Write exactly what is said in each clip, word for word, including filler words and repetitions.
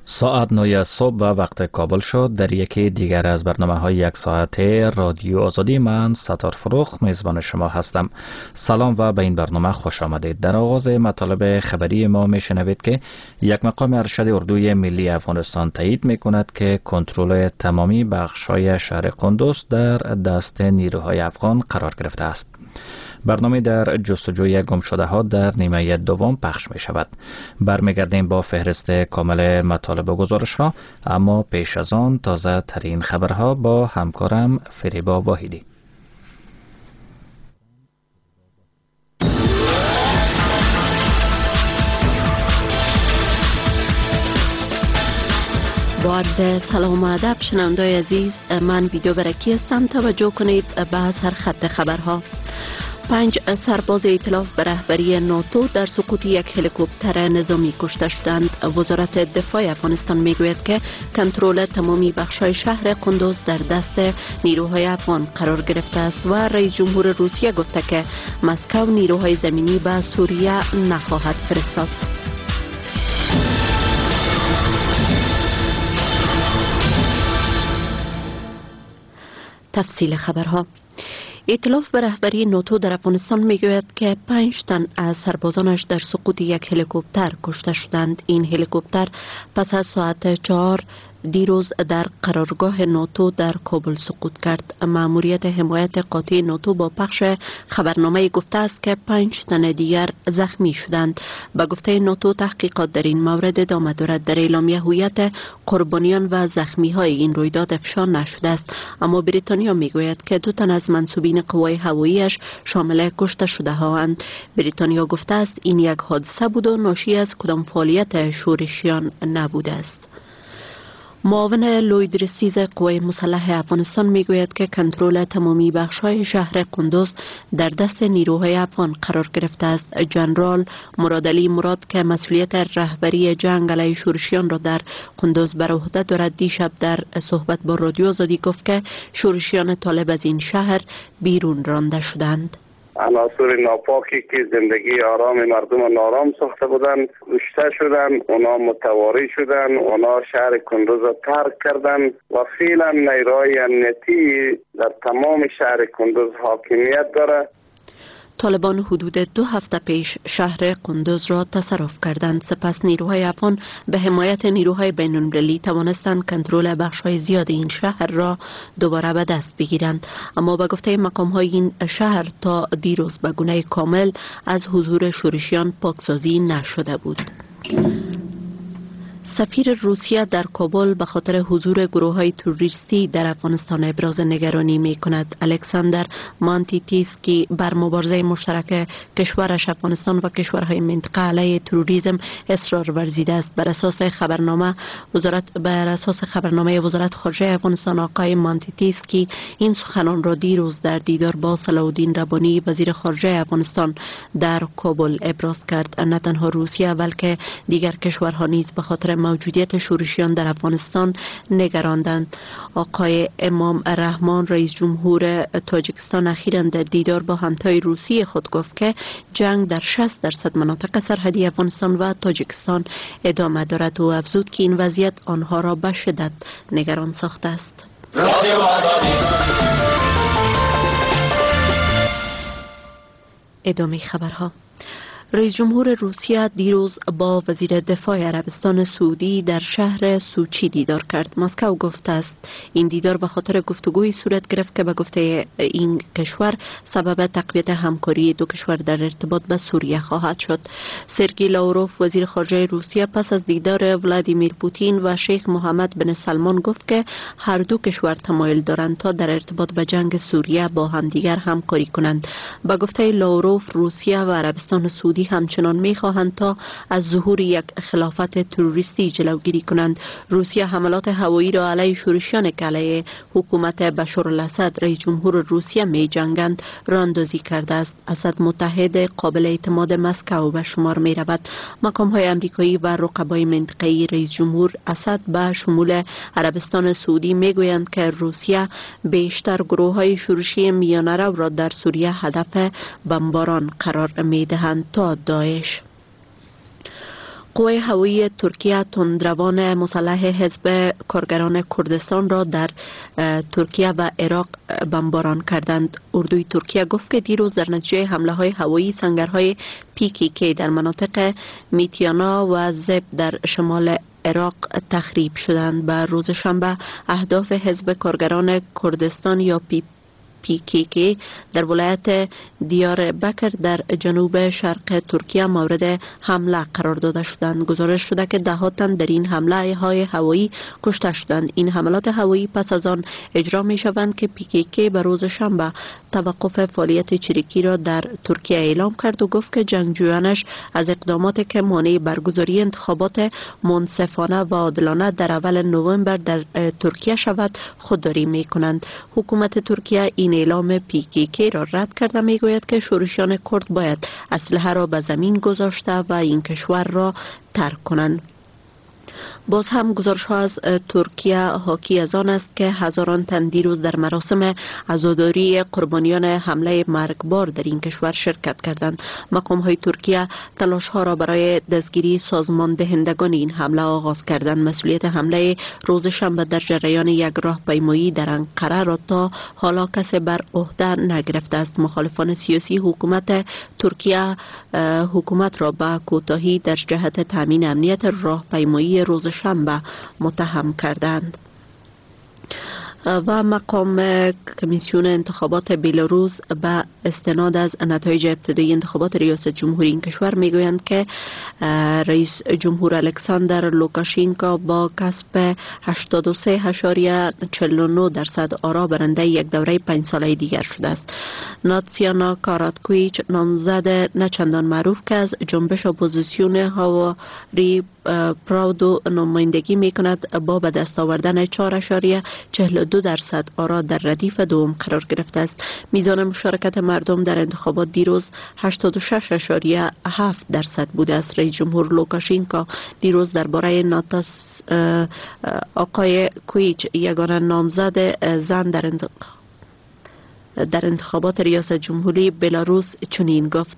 ساعت نه صبح به وقت کابل شد. در یکی دیگر از برنامه‌های یک ساعته رادیو آزادی، من ستار فروخ میزبان شما هستم. سلام و به این برنامه خوش آمدید. در آغاز مطالب خبری ما میشنوید که یک مقام ارشد اردوی ملی افغانستان تایید میکند که کنترل تمامی بخش‌های شهر قندوز در دست نیروهای افغان قرار گرفته است. برنامه در جستجوی گم شده ها در نیمه دوم پخش می شود. برمیگردیم با فهرست کامل مطالب و گزارش ها، اما پیش از آن تازه ترین خبرها با همکارم فریبا واحدی. با عرض سلام و ادب شنوندای عزیز، من ویدیو برکی هستم. توجه کنید به سرخط خبرها. پنج سرباز ائتلاف به رهبری ناتو در سقوط یک هلیکوپتر نظامی کشته شدند. وزارت دفاع افغانستان میگوید که کنترل تمامی بخش‌های شهر قندوز در دست نیروهای افغان قرار گرفته است و رئیس جمهور روسیه گفته که مسکو نیروهای زمینی به سوریه نخواهد فرستاد. تفصیل خبرها. ائتلاف به رهبری ناتو در افغانستان میگوید که پنج تن از سربازانش در سقوط یک هلیکوپتر کشته شدند. این هلیکوپتر پس از ساعت چهار دیروز در قرارگاه ناتو در کابل سقوط کرد. مأموریت حمایت قاطع ناتو با پخش خبرنامه گفته است که پنج تن دیگر زخمی شدند. به گفته ناتو تحقیقات در این مورد ادامه دارد. در اعلامیه هویت قربانیان و زخمی های این رویداد افشا نشده است، اما بریتانیا میگوید که دو تن از منسوبین قوای هواییش شامل کشته شده هاند. بریتانیا گفته است این یک حادثه بود و ناشی از کدام فعالیت شورشیان نبوده است. معاون لوید رستیز قوای مسلح افغانستان میگوید که کنترل تمامی بخش‌های شهر قندوز در دست نیروهای افغان قرار گرفته است. جنرال مرادعلی مراد که مسئولیت رهبری جنگ علیه شورشیان را در قندوز بر عهده دارد، دیشب در صحبت با رادیو آزادی گفت که شورشیان طالب از این شهر بیرون رانده شدند. عناصر ناپاکی که زندگی آرام مردم نارام ساخته بودند کشته شدند، اونا متواری شدند، اونا شهر کندوز را ترک کردند و فعلا نیروهای امنیتی در تمام شهر کندوز حاکمیت داره. طالبان حدود دو هفته پیش شهر قندوز را تصرف کردند. سپس نیروهای افغان به حمایت نیروهای بین المللی توانستند کنترل بخش‌های زیاد این شهر را دوباره به دست بگیرند، اما به گفته مقام‌های این شهر تا دیروز به گونه کامل از حضور شورشیان پاکسازی نشده بود. سفیر روسیه در کابل به خاطر حضور گروه‌های تروریستی در افغانستان ابراز نگرانی می‌کند. الکساندر مانتیتیسکی بر مبارزه مشترک کشورش افغانستان و کشورهای منطقه علیه تروریسم اصرار ورزیده است. بر اساس خبرنامه وزارت بر اساس خبرنامه وزارت خارجه افغانستان، آقای مانتیتیسکی این سخنان را دیروز در دیدار با صلاح الدین ربانی وزیر خارجه افغانستان در کابل ابراز کرد. نه تنها روسیه بلکه دیگر کشورها نیز به خاطر موجودیت شورشیان در افغانستان نگراندند. آقای امام رحمان رئیس جمهور تاجیکستان اخیراً در دیدار با همتای روسی خود گفت که جنگ در شصت درصد مناطق سرحدی افغانستان و تاجیکستان ادامه دارد و افزود که این وضعیت آنها را به شدت نگران ساخته است. ادامه خبرها. رئیس جمهور روسیه دیروز با وزیر دفاع عربستان سعودی در شهر سوچی دیدار کرد. مسکو گفته است این دیدار به خاطر گفتگوی صورت گرفت که به گفته این کشور سبب تقویت همکاری دو کشور در ارتباط به سوریه خواهد شد. سرگئی لاوروف وزیر خارجه روسیه پس از دیدار ولادیمیر پوتین و شیخ محمد بن سلمان گفت که هر دو کشور تمایل دارند تا در ارتباط به جنگ سوریه با همدیگر همکاری کنند. به گفته لاوروف روسیه و عربستان سعودی همچنان می‌خواهند تا از ظهور یک خلافت تروریستی جلوگیری کنند. روسیه حملات هوایی را علیه شورشیان که علیه حکومت بشارالاسد رئیس جمهور روسیه می‌جنگند راندازی کرده است. اسد متحد قابل اعتماد مسکو به شمار می‌رود. مقام‌های آمریکایی و رقبای منطقه‌ای رئیس جمهور اسد به شمول عربستان سعودی می‌گویند که روسیه بیشتر گروه‌های شورشی میانه‌رو را در سوریه هدف بمباران قرار می‌دهند تا داعش. قوای هوایی ترکیه تندروان مسلح حزب کارگران کردستان را در ترکیه و عراق بمباران کردند. اردوی ترکیه گفت که دیروز در نتیجه حمله های هوایی سنگرهای پی کی کی در مناطق میتیانا و زب در شمال عراق تخریب شدند. بر روز شنبه اهداف حزب کارگران کردستان یا پی پی کی کی در ولایت دیار بکر در جنوب شرق ترکیه مورد حمله قرار داده شدند. گزارش شده که ده ها تن در این حمله های هوایی کشته شدند. این حملات هوایی پس از آن اجرا می شوند که پی کی کی به روز شنبه توقف فعالیت چریکی را در ترکیه اعلام کرد و گفت که جنگجویانش از اقداماتی که مانع برگزاری انتخابات منصفانه و عادلانه در اول نوامبر در ترکیه شود خودداری می کنند. حکومت ترکیه این اعلام پی کی کی را رد کرده می گوید که شورشیان کرد باید اسلحه را به زمین گذاشته و این کشور را ترک کنند. باز هم گزارش ها از ترکیه حاکی از آن است که هزاران تن دیروز در مراسم عزاداری قربانیان حمله مرگبار در این کشور شرکت کردند. مقام های ترکیه تلاش ها را برای دستگیری سازمان دهندگان این حمله آغاز کردند. مسئولیت حمله روز شنبه در جریان یک راهپیمایی در انقره را تا حالا کسی بر عهده نگرفته است. مخالفان سیاسی حکومت ترکیه حکومت را به کوتاهی در جهت تامین امنیت راهپیمایی روز شنبه متهم کردند. و مقام کمیسیون انتخابات بیلاروس به استناد از نتایج ابتدایی انتخابات ریاست جمهوری این کشور میگویند که رئیس جمهور الکساندر لوکاشینکو با کسب هشتاد و سه اشاریه چهل و نه درصد آرا برنده یک دوره پنج ساله دیگر شده است. ناتسیانا کاراتکویچ نامزد نچندان معروف که از جنبش اپوزیسیون هاواری پراودو نمایندگی می کند با به دست آوردن چهار اشاریه چهل و دو درصد آرا در ردیف دوم قرار گرفته است. میزان مشارکت مردم در انتخابات دیروز هشتاد و شش اشاریه هفت درصد بوده است. رئیس جمهور لوکاشینکو دیروز درباره ناتاس آقای کویچ یگانه نامزد زن در در انتخابات ریاست جمهوری بلاروس چنین گفت: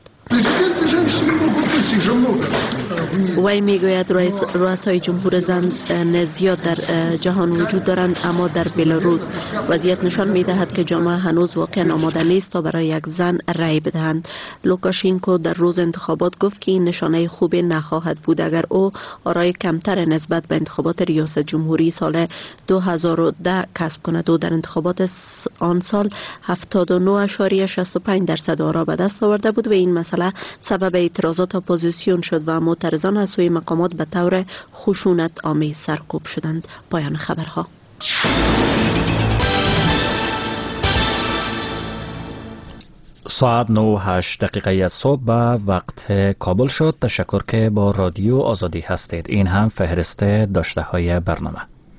وی میگوید رؤسای جمهور زن زیاد در جهان وجود دارند، اما در بلاروس وضعیت نشان میدهد که جامعه هنوز واقعا آماده نیست تا برای یک زن رأی بدهند. لوکاشینکو در روز انتخابات گفت که این نشانه خوبی نخواهد بود اگر او آرای کمتر نسبت به انتخابات ریاست جمهوری سال دو هزار و ده کسب کند و در انتخابات آن سال هفتاد و نه اشاریه شصت و پنج درصد آرا به دست آورده بود و این مسئله سبب اعتراضات اپوزیسیون شد و معترضان از سوی مقامات به طور خشونت آمیز سرکوب شدند. پایان خبرها. ساعت نه و هشت دقیقه از صبح به وقت کابل شد. تشکر که با رادیو آزادی هستید. این هم فهرست داشته های برنامه.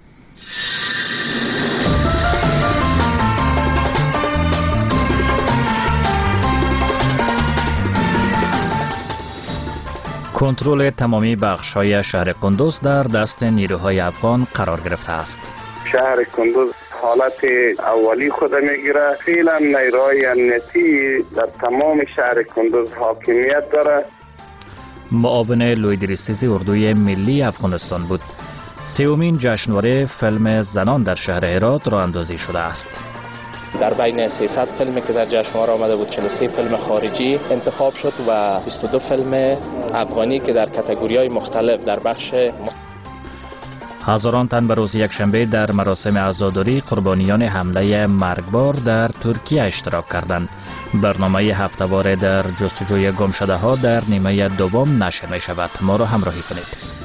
کنترل تمامی بخش‌های شهر قندوز در دست نیروهای افغان قرار گرفته است. شهر قندوز حالت اولی خود میگیره. فعلا نیروهای امنیتی در تمام شهر قندوز حاکمیت داره. معاون لویدریستیزی اردوی ملی افغانستان بود. سومین جشنواره فیلم زنان در شهر هرات راه اندازی شده است. در بین سیصد فیلمی که در جشنواره آمده بود چهل و سه فیلم خارجی انتخاب شد و بیست و دو فیلم افغانی که در کاتگوری‌های مختلف در بخش هزاران تن به روز یکشنبه در مراسم عزاداری قربانیان حمله مرگبار در ترکیه اشتراک کردند. برنامه هفته‌واره در جستجوی گمشده ها در نیمه دوم نشر می شود. ما را همراهی کنید.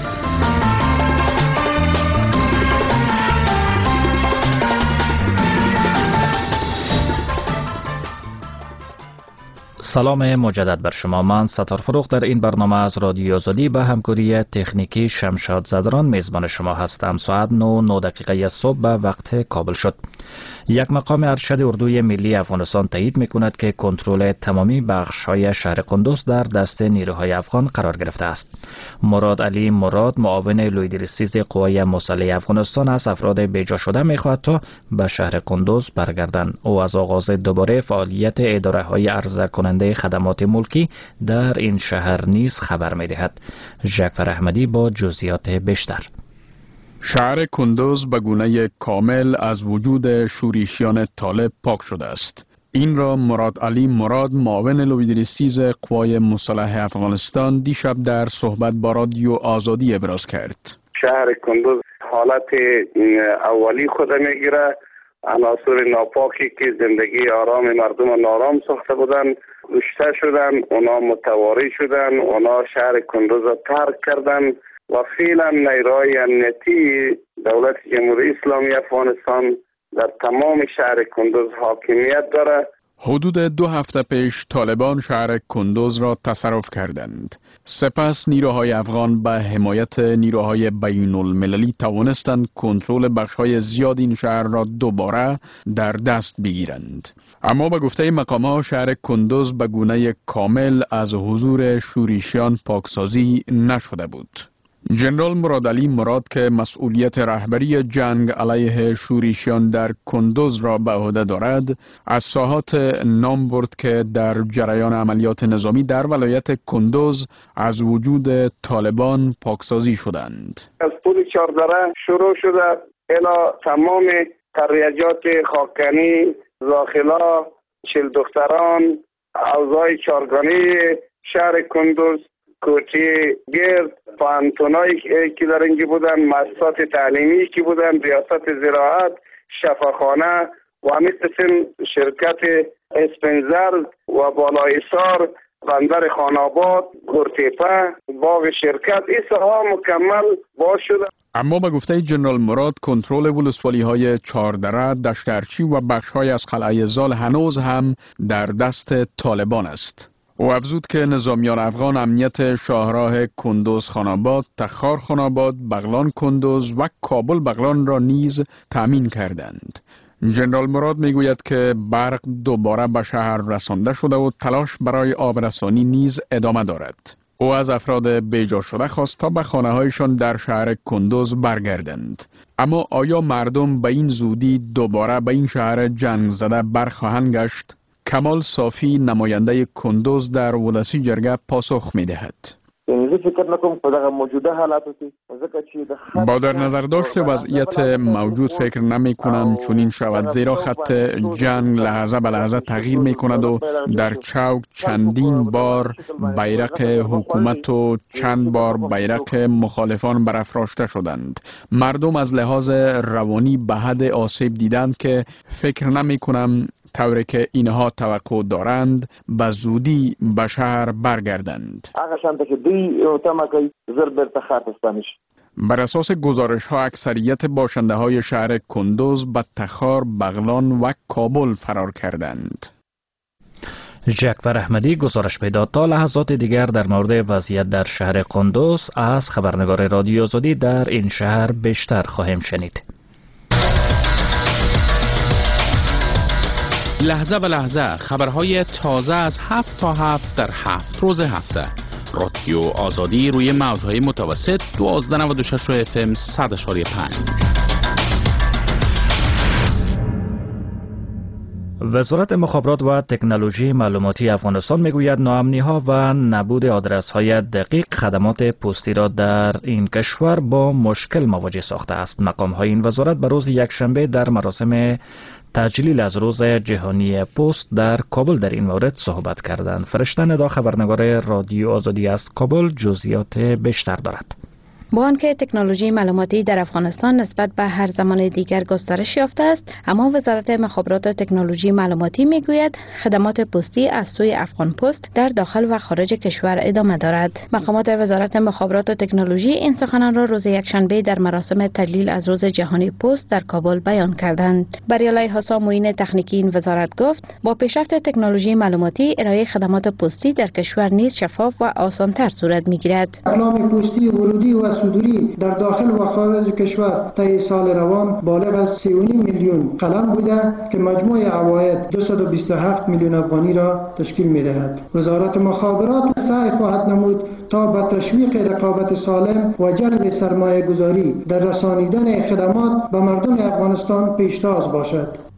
سلام مجدد بر شما. من ستار فروخ در این برنامه از رادیو آزادی به همکاری تکنیکی شمشاد زدران میزبان شما هستم. ساعت نه و نه دقیقه صبح به وقت کابل شد. یک مقام ارشد اردوی ملی افغانستان تایید میکند که کنترل تمامی بخش‌های شهر قندوز در دست نیروهای افغان قرار گرفته است. مراد علی مراد معاون لویدریستیز قوای مسلح افغانستان از افراد بیجا شده میخواهد تا به شهر قندوز برگردند. او از آغاز دوباره فعالیت اداره‌های عرضه کننده مسئول خدمات ملکی در این شهر نیز خبر می‌دهد. جعفر احمدی با جزئیات بیشتر. شهر کندوز به گونه کامل از وجود شورشیان طالب پاک شده است. این را مراد علی مراد، معاون لویدریسیز قوای مسلح افغانستان، دیشب در صحبت با رادیو آزادی ابراز کرد. شهر کندوز حالت اولی خود میگیره. عناصر ناپاکی که زندگی آرام مردم نارام ساخته بودن کشته شدن، اونا متواری شدن، اونا شهر کندوز را ترک کردن و فعلا نیروهای امنیتی دولت جمهوری اسلامی افغانستان در تمام شهر کندوز حاکمیت داره. حدود دو هفته پیش طالبان شهر کندوز را تصرف کردند. سپس نیروهای افغان به حمایت نیروهای بین المللی توانستند کنترل بخش‌های زیاد این شهر را دوباره در دست بگیرند. اما به گفته مقام‌ها شهر کندوز به گونه کامل از حضور شورشیان پاکسازی نشده بود. جنرال مراد علی مراد که مسئولیت رهبری جنگ علیه شورشیان در کندوز را به عهده دارد، از ساحات نام برد که در جریان عملیات نظامی در ولایت کندوز از وجود طالبان پاکسازی شدند. از پول چاردره شروع شده الی تمام تریجات خاکنی، زاخلا، چل دختران، اوضاع چارگانی شهر کندوز، کوچه گرد، پانتونایی که در اینجا بودن، مؤسسات تعلیمی که بودن، ریاست زراعت، شفاخانه و همین قسم شرکت اسپنزر و بالایسار، بندر خاناباد، گرتیپه، باغ شرکت، این ساحه مکمل باز شده. اما به گفته جنرال مراد کنترل ولسوالی های چاردره، دشترچی و بخش های از قلعه زال هنوز هم در دست طالبان است. او افزود که نظامیان افغان امنیت شاهراه کندوز خاناباد، تخار خاناباد، بغلان کندوز و کابل بغلان را نیز تأمین کردند. جنرال مراد میگوید که برق دوباره به شهر رسانده شده و تلاش برای آبرسانی نیز ادامه دارد. او از افراد بیجا شده خواست تا به خانه هایشان در شهر کندوز برگردند. اما آیا مردم به این زودی دوباره به این شهر جنگ زده برخواهند گشت؟ کمال صافی نماینده کندوز در ولسی جرگه پاسخ می دهد. با در نظر داشت وضعیت موجود فکر نمی کنم چون این شود، زیرا خط جنگ لحظه به لحظه تغییر می کند و در چوک چندین بار بیرق حکومت و چند بار بیرق مخالفان برافراشته شدند. مردم از لحاظ روانی به حد آسیب دیدند که فکر نمی کنم طوری که اینها توقع دارند به زودی به شهر برگردند. بر اساس گزارش ها اکثریت باشنده های شهر کندوز به تخار، بغلان و کابل فرار کردند. جعفر احمدی گزارش میداد. تا لحظات دیگر در مورد وضعیت در شهر کندوز از خبرنگار رادیو آزادی در این شهر بیشتر خواهیم شنید. لحظه به لحظه خبرهای تازه از هفت تا هفت در هفت روز هفته. رادیو آزادی روی موجهای متوسط دوازده نود و شش اف ام صد و پنج. وزارت مخابرات و تکنولوژی معلوماتی افغانستان میگوید ناامنی‌ها و نبود آدرس‌های دقیق خدمات پستی را در این کشور با مشکل مواجه ساخته است. مقام‌های این وزارت به روز یکشنبه در مراسم تجلیل از روز جهانی پست در کابل در این مورد صحبت کردند. فرشته ندا خبرنگار رادیو آزادی از کابل جزئیات بیشتر دارد. با آنکه تکنولوژی معلوماتی در افغانستان نسبت به هر زمان دیگر گسترش یافته است، اما وزارت مخابرات و تکنولوژی معلوماتی میگوید خدمات پستی از سوی افغان پست در داخل و خارج کشور ادامه دارد. مقامات وزارت مخابرات و تکنولوژی این سخنان را روز یکشنبه در مراسم تجلیل از روز جهانی پست در کابل بیان کردند. بریالای حسا معین تکنیکی این وزارت گفت با پیشرفت تکنولوژی معلوماتی ارائه خدمات پستی در کشور نیز شفاف و آسان‌تر صورت میگیرد. اقلام پستی ورودی و صدوری در داخل و خارج کشور طی سال روان بالغ از سی و نیم میلیون قلم بوده که مجموع عواید دویست و بیست و هفت میلیون افغانی را تشکیل می‌دهد. وزارت مخابرات سعی خواهد نمود تا به تشویق رقابت سالم و جلب سرمایه گذاری در رسانیدن خدمات به مردم افغانستان پیشتاز باشد.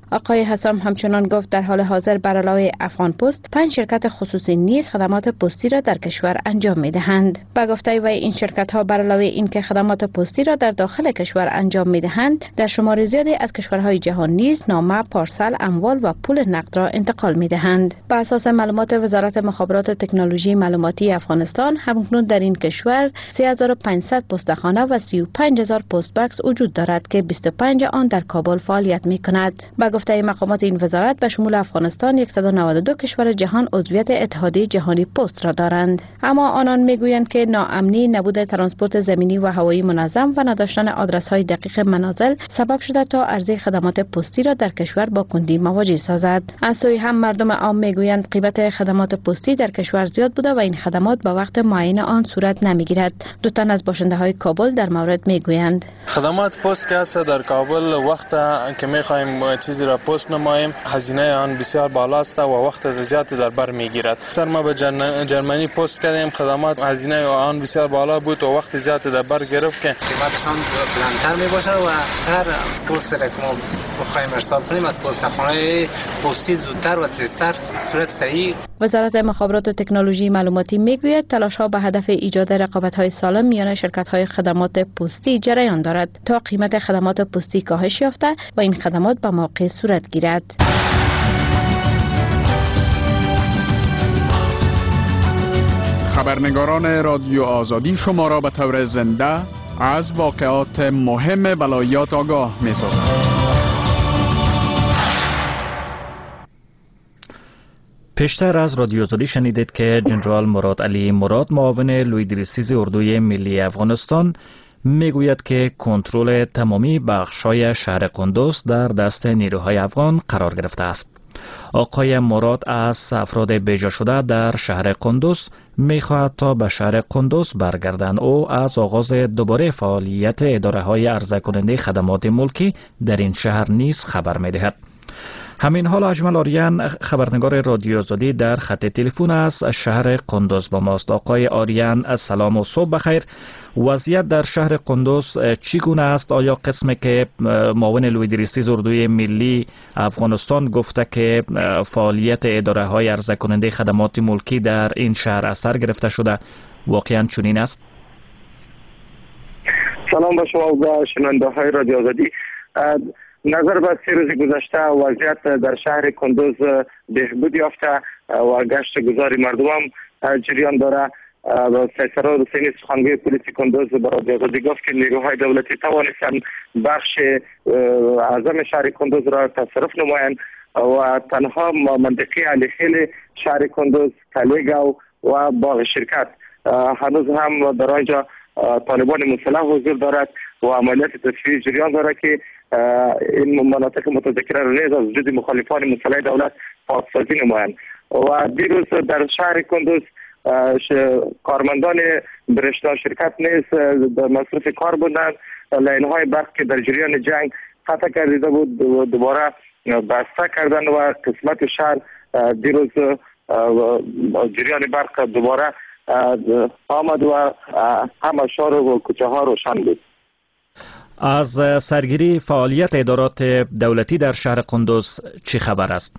آقای حسام همچنان گفت در حال حاضر بر علاوه افغان پست پنج شرکت خصوصی نیز خدمات پستی را در کشور انجام می‌دهند. با گفته وی این شرکت ها بر علاوه اینکه خدمات پستی را در داخل کشور انجام می‌دهند، در شمار زیادی از کشورهای جهان نیز نامه، پارسل، اموال و پول نقد را انتقال می‌دهند. بر اساس معلومات وزارت مخابرات و تکنولوژی معلوماتی افغانستان، همکنون در این کشور سه هزار و پانصد پستخانه و سی و پنج هزار پست باکس وجود دارد که بیست و پنج آن در کابل فعالیت می‌کند. با گفته مقامات این وزارت به شمول افغانستان صد و نود و دو کشور جهان عضویت اتحادیه جهانی پست را دارند، اما آنان میگویند که ناامنی، نبود ترانسپورت زمینی و هوایی منظم و نداشتن آدرس‌های دقیق منازل سبب شده تا عرضه خدمات پستی را در کشور با کندی مواجه سازد. از سوی هم مردم عام میگویند قیمت خدمات پستی در کشور زیاد بوده و این خدمات با وقت معین آن صورت نمیگیرد. دو تن از باشنده‌های کابل در مورد میگویند خدمات پست که است در کابل وقت که می‌خوایم چیزی را پست نماییم هزینه آن بسیار بالاست و وقت زیادی در بر میگیرد. سر ما به جرمنی پست کردیم، خدمات هزینه آن بسیار بالا بود و وقت زیادی در بر گرفت که قیمتشان بلندتر می باشه و هر پست را که ما بخوایم ارسال کنیم از پستخانه پستی زودتر و تیزتر صورت صحیح. وزارت مخابرات و تکنولوژی معلوماتی میگوید تلاش‌ها به هدف ایجاد رقابت‌های سالم میان شرکت‌های خدمات پستی جریان دارد تا قیمت خدمات پستی کاهش یافته و این خدمات به موقع صورت گیرد. خبرنگاران رادیو آزادی شما را به طور زنده از واقعات مهم ولایات آگاه می‌سازند. پیشتر از رادیو آزادی شنیدید که جنرال مراد علی مراد، معاون لویدریسیز اردوی ملی افغانستان، میگوید که کنترل تمامی بخش‌های شهر قندوز در دست نیروهای افغان قرار گرفته است. آقای مراد از افراد بیجا شده در شهر قندوز میخواهد تا به شهر قندوز برگردند. او از آغاز دوباره فعالیت اداره های عرضه کننده خدمات ملکی در این شهر نیز خبر میدهد. همین حال اجمل آریان، خبرنگار رادیو آزادی، در خط تلفن از شهر قندوز با ماست. آقای آریان، سلام و صبح بخیر. وضعیت در شهر قندوز چگونه است؟ آیا قسمی که معاون لویدریسیز اردوی ملی افغانستان گفته که فعالیت اداره های عرضه کننده خدمات ملکی در این شهر اثر گرفته شده واقعا چنین است؟ سلام به شما و شنونده های رادیو آزادی. نظر به سه روز گذشته وضعیت در شهر قندوز بهبود یافته و گشت گذاری مردم هم جریان داره. سیسرا حسینی سخنگوی پلیس قندوز به رادیو آزادی گفت که نیروهای دولتی توانستند بخش اعظم شهر قندوز را تصرف نمایند و تنها منطقه علیخیل شهر قندوز، تلیگاو و باغ شرکت هنوز هم در آنجا طالبان مسلح حضور دارد و عملیات تطهیری جریان دارد که این مناطق متذکره را نیز از وجود مخالفان مسلح دولت پاکسازی نمایند. و دیروز در شهر قندوز کارمندان برشنا شرکت نیز در مصرف کار بودند. لین‌های برق که در جریان جنگ قطع کرده بود و دوباره بسته کردند و قسمت شهر دیروز جریان برق دوباره آمد و همه شهر و کوچه ها روشن بود. از سرگیری فعالیت ادارات دولتی در شهر قندوز چی خبر است؟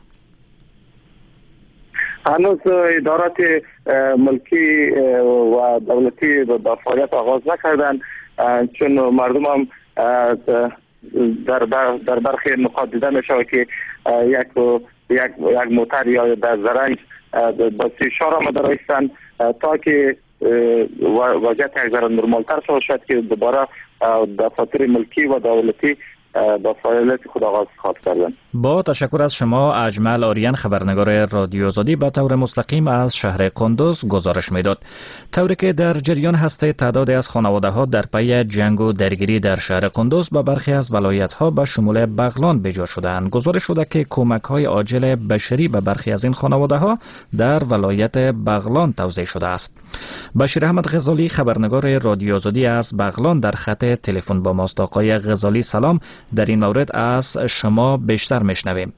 هنوز ادارات ملکی و دولتی به فعالیت آغاز نکردند، چون مردم هم در در برخی نقاط دیده می شود که یک یک یک موتر یا در زرنج با سیشار آمده رایستند تا که وضعیت یک ذره نرمالتر شد که دوباره دفاتر ملکی و دولتی با فعالیت خود آغاز خواهد کردند. با تشکر از شما اجمل آریان، خبرنگار رادیو آزادی، به طور مستقیم از شهر قندوز گزارش میداد. طوری که در جریان هسته تعدادی از خانواده ها در پی جنگ و درگیری در شهر قندوز به برخی از ولایت ها به شمول بغلان بیجا شدند. گزارش شده که کمک های عاجل بشری به برخی از این خانواده ها در ولایت بغلان توزیع شده است. بشیر احمد غزالی، خبرنگار رادیو آزادی از بغلان، در خط تلفن با ماست. آقای غزالی سلام، در این مورد از شما بیشتر میشنویم.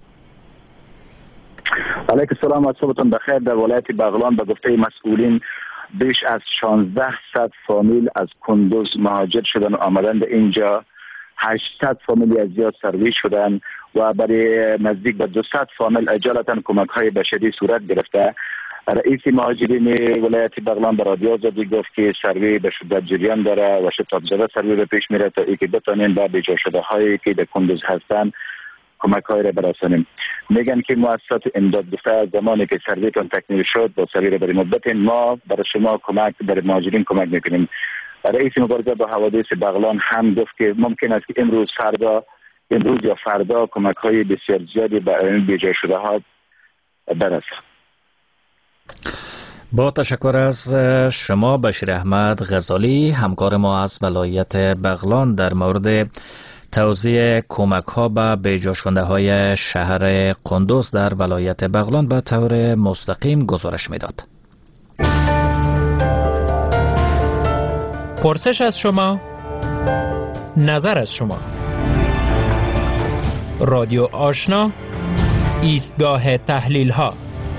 علیکم السلام و صبحتون بخیر. در ولایت بغلان به گفته مسئولین بیش از شانزده صد فامیل از قندوز مهاجر شدن و آمدن به اینجا. هشتصد فامیلی از زیاد سرویس شدن و برای نزدیک به دویست فامیل اجالتا کمک های بشری صورت گرفته. رئیس مهاجرین ولایت بغلان به رادیو آزادی گفت که سروی به شدت جریان داره و شتاب زده سروی به پیش میره تا ای که بتانیم به بیجا شده هایی که در کندوز هستن کمک های را برسانیم. میگن که مؤسسات امداد دفاع زمانی که سرویتون تکمیل شد با سروی را برای مدت ما برای شما کمک در مهاجرین کمک میکنیم. رئیس مبارزه با حوادث بغلان هم گفت که ممکن است که امروز فردا امروز یا فردا کمک های بسیار زیادی به بیجا شده ها برسه. با تشکر از شما بشیر احمد غزالی، همکار ما از ولایت بغلان، در مورد توزیع کمک ها به بیجا شونده های شهر قندوز در ولایت بغلان به طور مستقیم گزارش میداد. پرسش از شما، نظر از شما. رادیو آشنا، ایستگاه تحلیل ها.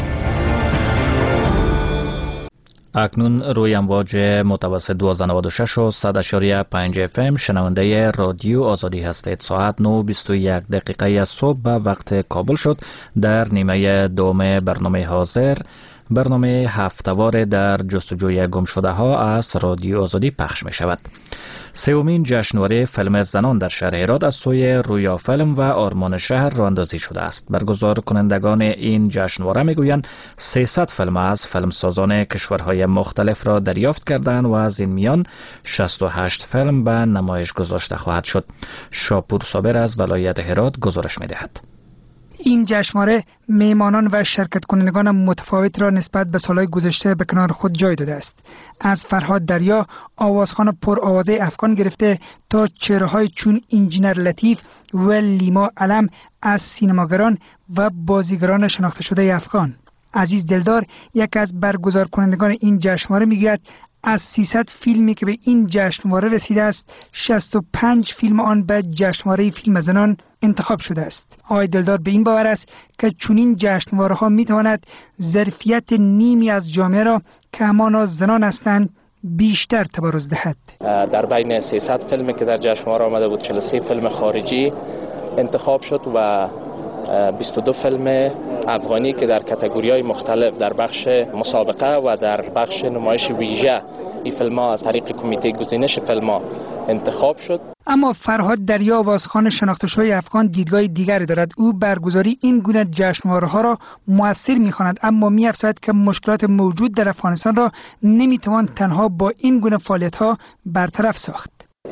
اکنون روی امواج متوسط دویست و نود و شش و صد اشاری پنج اف ام شنونده رادیو آزادی هستید. ساعت نه و بیست و یک دقیقه از صبح به وقت کابل شد. در نیمه دوم برنامه حاضر، برنامه هفته‌وار در جستجوی گم شده ها از رادیو آزادی پخش می شود. سومین جشنواره فیلم زنان در شهر هرات از سوی رویا فیلم و آرمان شهر راه اندازی شده است. برگزار کنندگان این جشنواره میگویند سیصد فیلم از فیلمسازان کشورهای مختلف را دریافت کردند و از این میان شصت و هشت فیلم به نمایش گذاشته خواهد شد. شاپور صابر از ولایت هرات گزارش میدهد. این جشنواره میهمانان و شرکت کنندگان متفاوت را نسبت به سالهای گذشته به کنار خود جای داده است. از فرهاد دریا، آوازخوان پر آوازه افغان گرفته تا چهره‌های چون انجینر لطیف و لیما علم از سینماگران و بازیگران شناخته شده افغان. عزیز دلدار، یک از برگزار کنندگان این جشنواره، میگوید از سیصد فیلمی که به این جشنواره رسیده است، شصت و پنج فیلم آن به جشنواره فیلم زنان انتخاب شده است. آقای دلدار به این باور است که چنین جشنواره ها می تواند ظرفیت نیمی از جامعه را که همانا زنان هستند بیشتر تبارز دهد. در بین سیصد فیلمی که در جشنواره آمده بود، چهل و سه فیلم خارجی انتخاب شد و بیست و دو فیلم افغانی که در کاتگوری‌های مختلف در بخش مسابقه و در بخش نمایش ویژه این فیلم‌ها از طریق کمیته گزینش فیلم‌ها انتخاب شد. اما فرهاد دریا، آوازخوان شناخته شده افغان، دیدگاه دیگری دارد. او برگزاری این گونه جشنواره‌ها را موثر می‌خواند، اما می‌افزاید که مشکلات موجود در افغانستان را نمی‌توان تنها با این گونه فعالیت‌ها برطرف ساخت.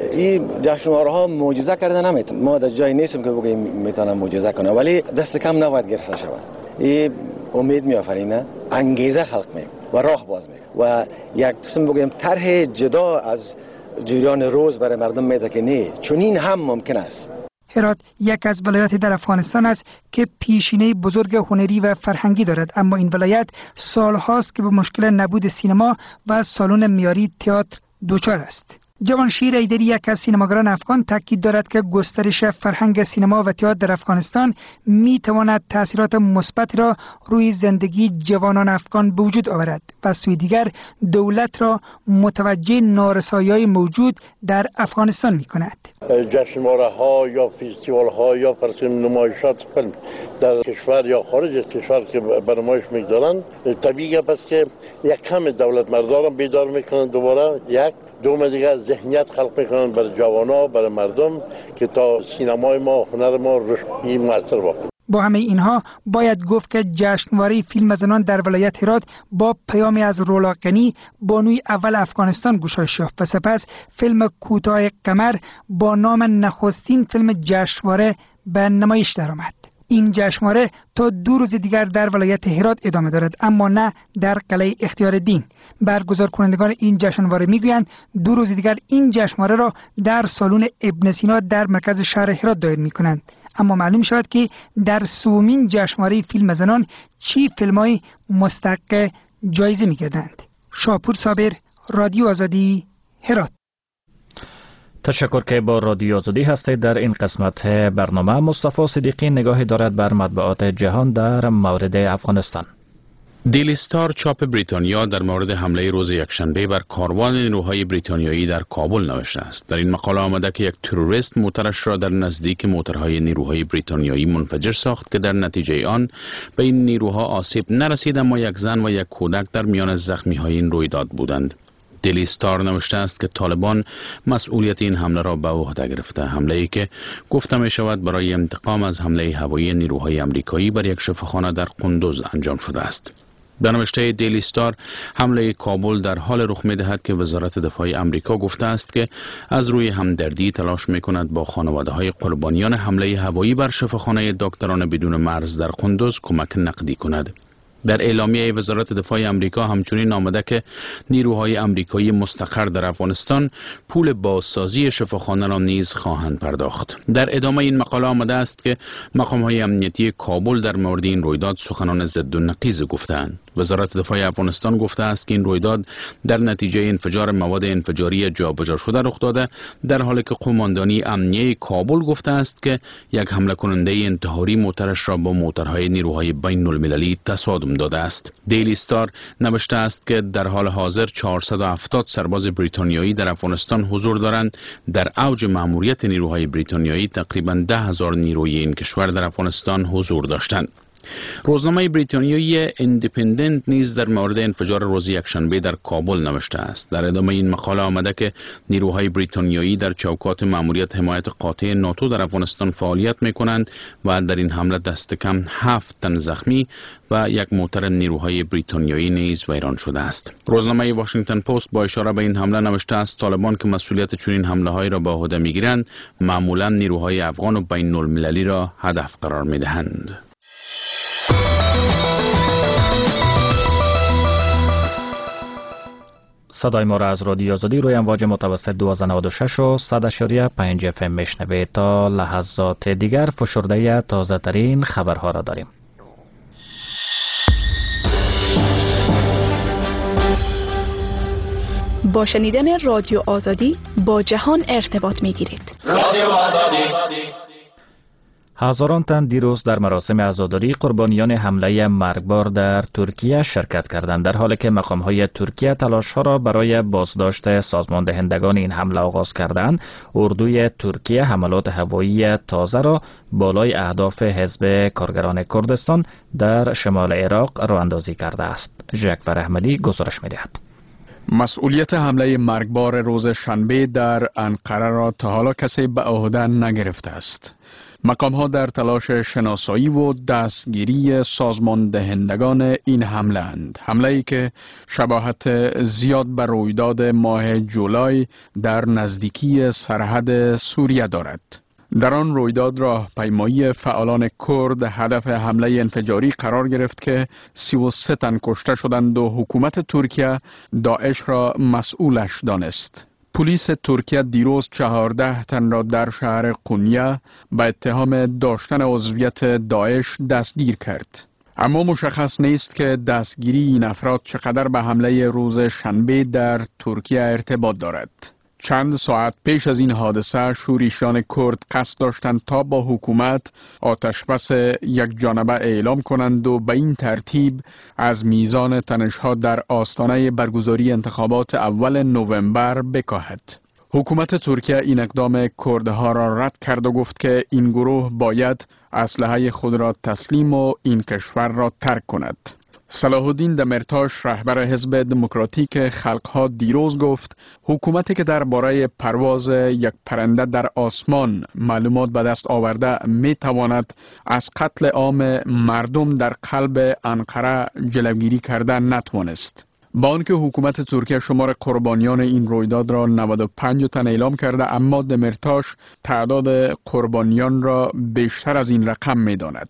این جشنواره‌ها معجزه کرده نمیتونه. ما در جای نیستیم که بگیم میتونن معجزه کنه، ولی دست کم نباید گرفته شود. این امید میآفرینه، انگیزه خلق میکنه و راه باز میکنه و یک قسم بگیم طرح جدا از جریان روز برای مردم میده که نه، چون این هم ممکن است. هرات یک از ولایات در افغانستان است که پیشینه بزرگ هنری و فرهنگی دارد، اما این ولایت سالهاست که به مشکل نبود سینما و سالن معیاری تئاتر دچار است. جوانشیر ایدری، یک از سینماگران افغان، تاکید دارد که گسترش فرهنگ سینما و تئاتر در افغانستان می تواند تاثیرات مثبت را روی زندگی جوانان افغان به وجود آورد و از سوی دیگر دولت را متوجه نارسایی‌های موجود در افغانستان می کند. جشنواره ها یا فستیوال ها یا فرسیم نمایشات فیلم در کشور یا خارج از کشور که به نمایش میگذارند، طبیعی است که یک کم دولت مردان بیدار میکنند، دوباره یک دوم دیگه ذهنیت خلق میکنن برای جوانا، برای مردم که تا سینمای ما، هنر ما رشدی موثر باشه. با همه اینها باید گفت که جشنواره فیلم زنان در ولایت هرات با پیامی از رولا غنی، بانوی اول افغانستان گشایش یافت و سپس فیلم کوتاه قمر با نام نخستین فیلم جشنواره به نمایش درآمد. این جشنواره تا دو روز دیگر در ولایت هرات ادامه دارد، اما نه در قلعه اختیار دین. برگزار کنندگان این جشنواره میگویند دو روز دیگر این جشنواره را در سالن ابن سینا در مرکز شهر هرات دایر میکنند. اما معلوم شود که در سومین جشنواره فیلم زنان چی فیلم‌های مستحق جایزه میگردند. شاپور صابر، رادیو آزادی، هرات. تشکر که با رادیو آزادی هستید. در این قسمت برنامه مصطفی صدیقی نگاهی دارد بر مطبوعات جهان در مورد افغانستان. دیلی استار چاپ بریتانیا در مورد حمله روز یکشنبه بر کاروان نیروهای بریتانیایی در کابل نوشته است. در این مقاله آمده که یک تروریست موترش را در نزدیک موترهای نیروهای بریتانیایی منفجر ساخت که در نتیجه آن به این نیروها آسیب نرسید، اما یک زن و یک کودک در میان زخمی‌های این رویداد بودند. دیلی استار نوشته است که طالبان مسئولیت این حمله را به عهده گرفته، حمله ای که گفته می شود برای انتقام از حمله هوایی نیروهای آمریکایی بر یک شفاخانه در قندوز انجام شده است. به نوشته دیلی استار، حمله کابل در حال رخ می دهد که وزارت دفاع آمریکا گفته است که از روی همدردی تلاش می کند با خانواده های قربانیان حمله هوایی بر شفاخانه دکتران بدون مرز در قندوز کمک نقدی کند. در اعلامیه وزارت دفاع آمریکا همچنین آمده که نیروهای آمریکایی مستقر در افغانستان پول بازسازی شفاخانه را نیز خواهند پرداخت. در ادامه این مقاله آمده است که مقام‌های امنیتی کابل در مورد این رویداد سخنان ضد و نقیض گفتند. وزارت دفاع افغانستان گفته است که این رویداد در نتیجه انفجار مواد انفجاری جابجا شده رخ داده، در حالی که قماندانی امنیه کابل گفته است که یک حمله کننده انتحاری موترش را با موترهای نیروهای بین المللی تصادم داده است. دیلی استار نوشته است که در حال حاضر چهارصد و هفتاد سرباز بریتانیایی در افغانستان حضور دارند. در اوج مأموریت نیروهای بریتانیایی تقریباً ده هزار نیروی این کشور در افغانستان حضور داشتند. روزنامه بریتانیایی ایندیپندنت نیز در مورد انفجار روز یکشنبه در کابل نوشته است. در ادامه این مقاله آمده که نیروهای بریتانیایی در چوکات مأموریت حمایت قاطع ناتو در افغانستان فعالیت می کنند و در این حمله دست کم هفت تن زخمی و یک موتر نیروهای بریتانیایی نیز ویران شده است. روزنامه واشنگتن پست با اشاره به این حمله نوشته است طالبان که مسئولیت چنین حمله های را به عهده میگیرند معمولا نیروهای افغان و بین المللی را هدف قرار می دهند. صدای ما را از رادیو آزادی روی امواج متوسط دویست و نود و شش و صد و پنج اف ام میشنوید. تا لحظات دیگر فشرده تازه ترین خبرها را داریم. با شنیدن رادیو آزادی با جهان ارتباط می گیرید. رادیو آزادی. هزاران تن دیروز در مراسم عزاداری قربانیان حمله مرگبار در ترکیه شرکت کردند، در حالی که مقام‌های ترکیه تلاش‌ها را برای بازداشت سازمان دهندگان این حمله آغاز کردند. اردوی ترکیه حملات هوایی تازه را بالای اهداف حزب کارگران کردستان در شمال عراق راه اندازی کرده است. جعفر احمدی گزارش می‌دهد. مسئولیت حمله مرگبار روز شنبه در انقره را تا حالا کسی به عهده نگرفته است. مقام ها در تلاش شناسایی و دستگیری سازمان دهندگان این حمله اند. حمله ای که شباهت زیاد به رویداد ماه جولای در نزدیکی سرحد سوریه دارد. در آن رویداد راهپیمایی فعالان کرد هدف حمله انفجاری قرار گرفت که سی و سه تن کشته شدند و حکومت ترکیه داعش را مسئولش دانست. پلیس ترکیه دیروز چهارده تن را در شهر قونیه به اتهام داشتن عضویت داعش دستگیر کرد. اما مشخص نیست که دستگیری این افراد چقدر به حمله روز شنبه در ترکیه ارتباط دارد. چند ساعت پیش از این حادثه شورشیان کرد قصد داشتند تا با حکومت آتشبس یک جانبه اعلام کنند و به این ترتیب از میزان تنش‌ها در آستانه برگزاری انتخابات اول نوامبر بکاهد. حکومت ترکیه این اقدام کردها را رد کرد و گفت که این گروه باید اسلحه خود را تسلیم و این کشور را ترک کند. صلاح الدین دمرتاش رهبر حزب دموکراتیک خلقها دیروز گفت حکومتی که درباره پرواز یک پرنده در آسمان معلومات به دست آورده می تواند از قتل عام مردم در قلب انقره جلوگیری کرده نتوانست. با آنکه حکومت ترکیه شمار قربانیان این رویداد را نود و پنج تن اعلام کرده، اما دمرتاش تعداد قربانیان را بیشتر از این رقم می داند.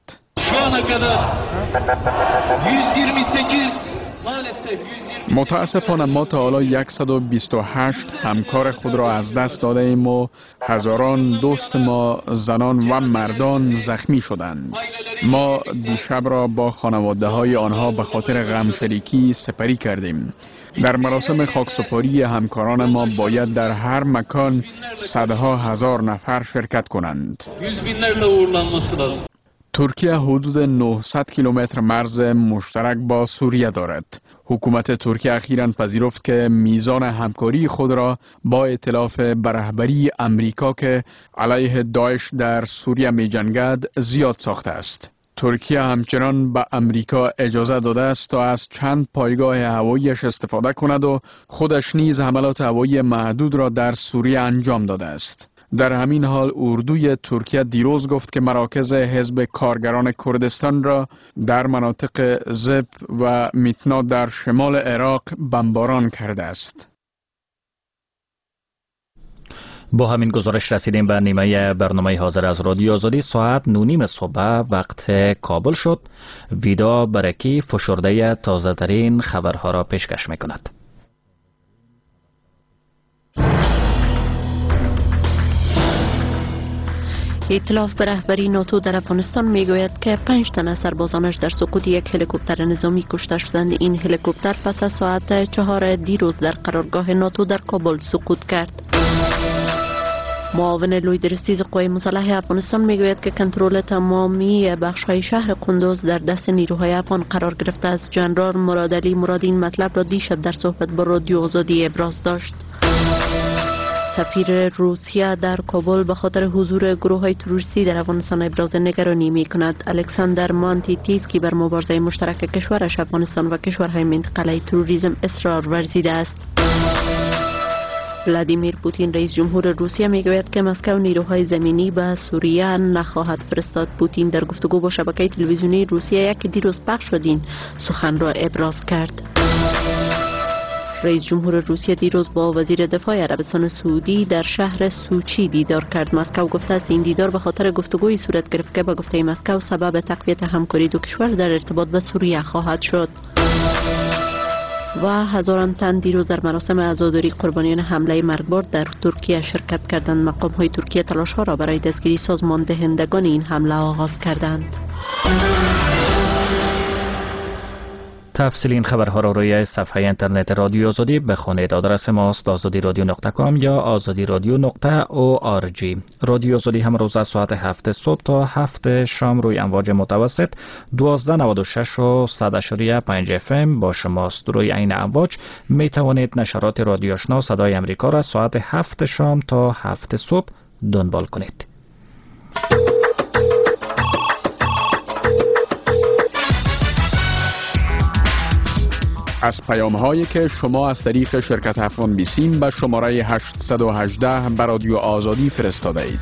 متاسفانه ما تا حالا صد و بیست و هشت همکار خود را از دست داده ایم و هزاران دوست ما زنان و مردان زخمی شدند. ما دیشب را با خانواده های آنها به خاطر غم شریکی سپری کردیم. در مراسم خاکسپاری همکاران ما باید در هر مکان صدها هزار نفر شرکت کنند. ترکیه حدود نهصد کیلومتر مرز مشترک با سوریه دارد. حکومت ترکیه اخیراً پذیرفت که میزان همکاری خود را با ائتلاف به رهبری امریکا که علیه داعش در سوریه می جنگد زیاد ساخته است. ترکیه همچنان به امریکا اجازه داده است تا از چند پایگاه هواییش استفاده کند و خودش نیز حملات هوایی محدود را در سوریه انجام داده است. در همین حال اردوی ترکیه دیروز گفت که مراکز حزب کارگران کردستان را در مناطق زب و میتنا در شمال عراق بمباران کرده است. با همین گزارش رسیدیم به نیمه برنامه حاضر از رادیو آزادی. ساعت نونیم صبح وقت کابل شد. ویدا برکی فشرده تازه ترین خبرها را پیشکش می کند. ائتلاف به رهبری ناتو در افغانستان میگوید که پنج تن از سربازانش در سقوط یک هلیکوپتر نظامی کشته شدند. این هلیکوپتر پس از ساعت چهار دیروز در قرارگاه ناتو در کابل سقوط کرد. معاون لوی درستیز قوای مسلح افغانستان میگوید که کنترل تمامی بخش‌های شهر قندوز در دست نیروهای افغان قرار گرفته است. ژنرال مرادعلی مراد این مطلب را دیشب در صحبت با رادیو آزادی ابراز داشت. سفیر روسیه در کابل به خاطر حضور گروه‌های تروریستی در افغانستان ابراز نگرانی می‌کند. الکساندر مانتیتیسکی بر مبارزه مشترک کشورش افغانستان و کشورهای منطقه علیه تروریسم اصرار ورزیده است. ولادیمیر پوتین رئیس جمهور روسیه میگوید که مسکو نیروهای زمینی به سوریه نخواهد فرستاد. پوتین در گفتگو با شبکه تلویزیونی روسیه یک دیروز پخش شد این سخن را ابراز کرد. رئیس جمهور روسیه دیروز با وزیر دفاع عربستان سعودی در شهر سوچی دیدار کرد. مسکو گفته است این دیدار به خاطر گفتگوی صورت گرفت که به گفته مسکو سبب تقویت همکاری دو کشور در ارتباط به سوریه خواهد شد. و هزاران تن دیروز در مراسم عزاداری قربانیان حمله مرگبار در ترکیه شرکت کردند. مقام های ترکیه تلاش ها را برای دستگیری سازمان دهندگان این حمله آغاز کردند. تفصیل این خبرها را روی صفحه اینترنت رادیو آزادی بخوانید. آدرس ماست آزادی رادیو نقطه کام یا آزادی رادیو نقطه او آر جی. رادیو آزادی هم روز از ساعت هفت صبح تا هفت شام روی امواج متوسط دوازده نود و شش و صد اشاری پنج اف ام با شماست. روی این امواج می توانید نشرات رادیو آشنا صدای امریکا را ساعت هفت شام تا هفت صبح دنبال کنید. از پیام هایی که شما از طریق شرکت افغان بیسیم به شماره هشت یک هشت به رادیو آزادی فرستاده اید.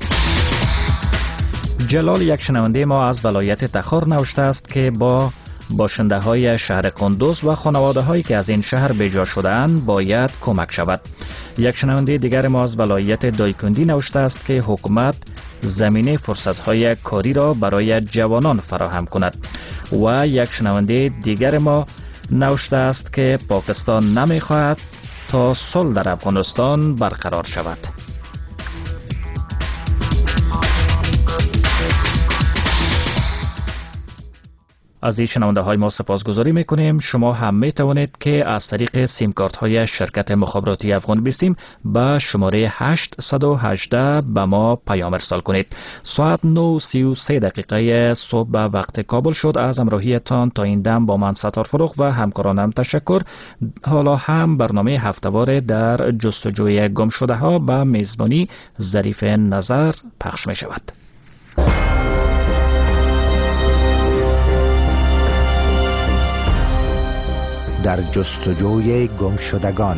جلال یک شنونده ما از ولایت تخار نوشته است که با باشنده های شهر قندوز و خانواده هایی که از این شهر بیجا شده‌اند باید کمک شود. یک شنونده دیگر ما از ولایت دایکندی نوشته است که حکومت زمینه فرصت های کاری را برای جوانان فراهم کند. و یک شنونده دیگر ما نوشته است که پاکستان نمیخواهد تا صلح در افغانستان برقرار شود. از این شنونده های ما سپاسگزاری میکنیم. شما هم میتوانید که از طریق سیم کارت های شرکت مخابراتی افغان بیستیم به شماره هشت یک هشت به ما پیام ارسال کنید. ساعت نه و سی و سه دقیقه صبح به وقت کابل شد. از همراهیتان تا این دم با من ستار فروخ و همکارانم تشکر. حالا هم برنامه هفته‌وار در جستجوی گم شده ها به میزبانی ظریف نظر پخش می شود. در جستجوی گمشدگان.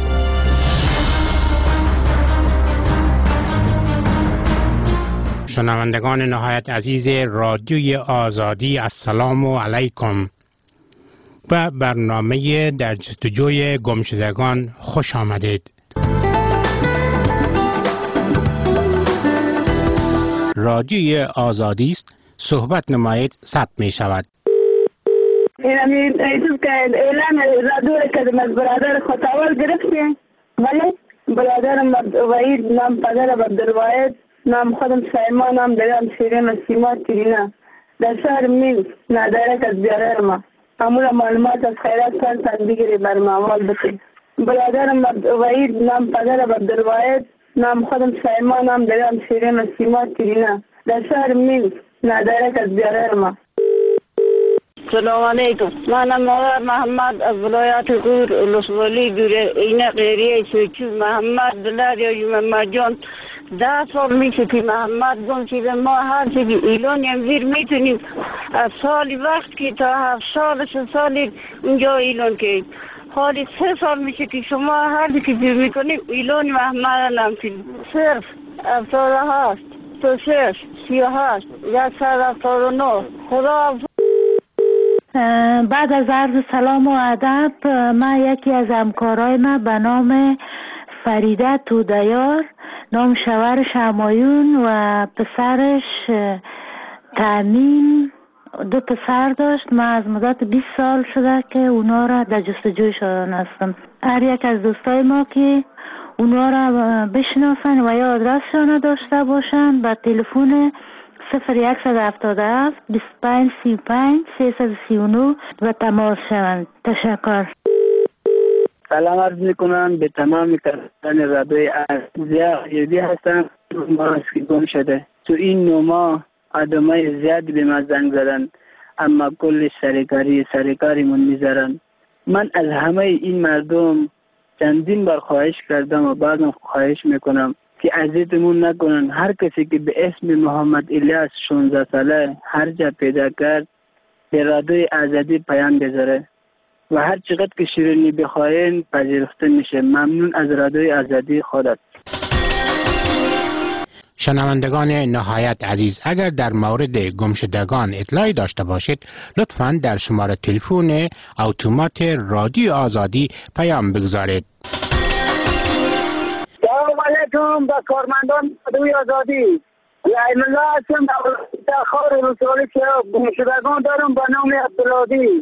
شنوندگان نهایت عزیز رادیوی آزادی، السلام علیکم. به برنامه در جستجوی گمشدگان خوش آمدید. رادیوی آزادی است، صحبت نمایید ثبت می شود. این چیز که اعلام رادیو که از برادر خطاول گرفتیم، ولی برادرم وحید نام پدر عبدالواحد نام خودم سایما نام دادم شیرین سیما تیرینا در شهر مین ندارک از بیاره ما امور معلومات از خیرات سال بگیری بر معمول بکنی. برادرم وحید نام پدر عبدالواحد نام خودم سایما نام دادم شیرین سیما تیرینا در شهر مین ندارک از بیاره ما. سلام علیکم. من مادر محمد از ولایت غور ولسوالی دوره این غیریه سوچو محمد دلار یا محمد جان ده سال میشه که محمد گم شده. ما هر چیزی ایلان امزیر میتونیم از سالی وقت که تا هفت سال سه سالی اونجا ایلان که حالی سه سال میشه که شما هر چیزی که جور میکنیم ایلان محمد نمتیم. صرف افتاد هست تو شش سی هشت یک سر افتاد و نو. خدا بعد از عرض سلام و ادب، من یکی از همکارای من به نام فریده تودیار، نام شوهرش همایون و پسرش تامین، دو پسر داشت. من از مدت بیست سال شده که اونا را در جستجویشان هستم. هر یک از دوستای ما که اونا را بشناسن و یا آدرسشان داشته باشن با تلفن صفر یک صد هفتاد و هفت بیست و پنج سی و پنج سیصد و سی و نه و تماس شوند. تشکر. سلام عرض میکنم به تمام کسان رادیوی آزادی هستم. ما که گم شده تو این نو ماه آدمای زیادی به ما زنگ زدن، اما کل سرکاری سرکاریمون میذارن. من از همه این مردم چندین بار خواهش کردم و بعدم خواهش میکنم که اذیتمون نکنن. هر کسی که به اسم محمد الیاس شانزده ساله هر جا پیدا کرد به رادیوی آزادی پیام بذاره و هر چقدر که شیرینی بخواین پذیرفته میشه. ممنون از رادیوی آزادی. خودت. شنوندگان نهایت عزیز، اگر در مورد گمشدگان اطلاعی داشته باشید لطفاً در شماره تلفن اتومات رادیو آزادی پیام بگذارید. سلام علیکم به کارمندان رادیوی آزادی. لعیم الله هستم در خار رسولی که گمشدگان دارم به نام عبدالعادی.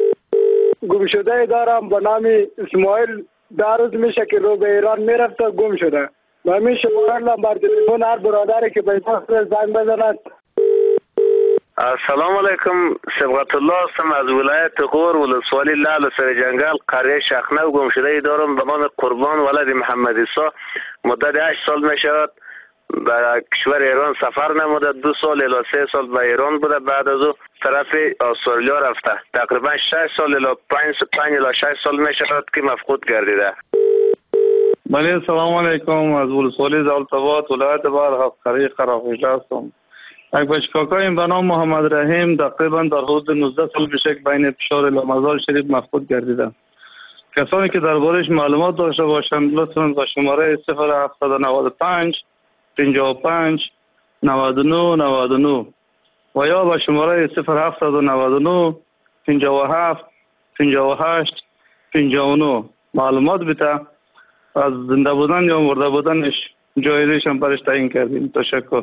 گمشده دارم به نام اسماعیل. در روز میشه که رو به ایران میرفته گم شده. من می شمارم بر تلفن هر برادری که به زنگ بزند. السلام علیکم. سبقت الله هستم از ولایت غور ولسوالی لعل سر جنگل قریه شخنه. گم شده دارم به نام قربان ولد محمد عیسی. مدت هشت سال می شود به کشور ایران سفر نموده. دو سال الی سه سال به ایران بوده. بعد از او طرف استرالیا رفته. تقریبا شش سال الی پنج پنج الی شش سال می شود که مفقود گردیده. بله سلام علیکم. از ولسوالی زالتباد ولایت بار هفقری قراقوشته هستم. یک بچکاکایم به نام محمد رحیم تقریبا در حدود نوزده سال پیش بین فشار لامزار شریف مفقود گردیده. کسانی که دربارش معلومات داشته باشند لطفاً با شماره صفر هفتصد و نود و پنج پنجاه و پنج نود و نه نود و نه و یا با شماره صفر هفتصد و نود و نه پنجاه و هفت پنجاه و هشت پنجاه و نه معلومات بده. از زنده بودن یا مرده بودنش جایزش هم برش تعیین کردیم. تشکر.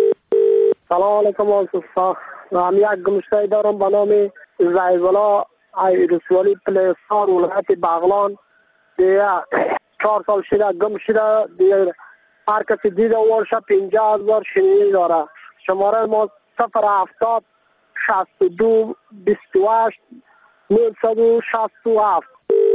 سلام علیکم آصفا. من یک گمشته دارم به نام زایزالا رسوالی پلیستان ولایت بغلان. دیگه چهار سال شده گم شده. دیگه هر کسی دیده ورشه پنجاه هزار شنیدی داره. شماره ما صفر هفتاد شست و دو بیست و هشت نهصد و شست و هفت.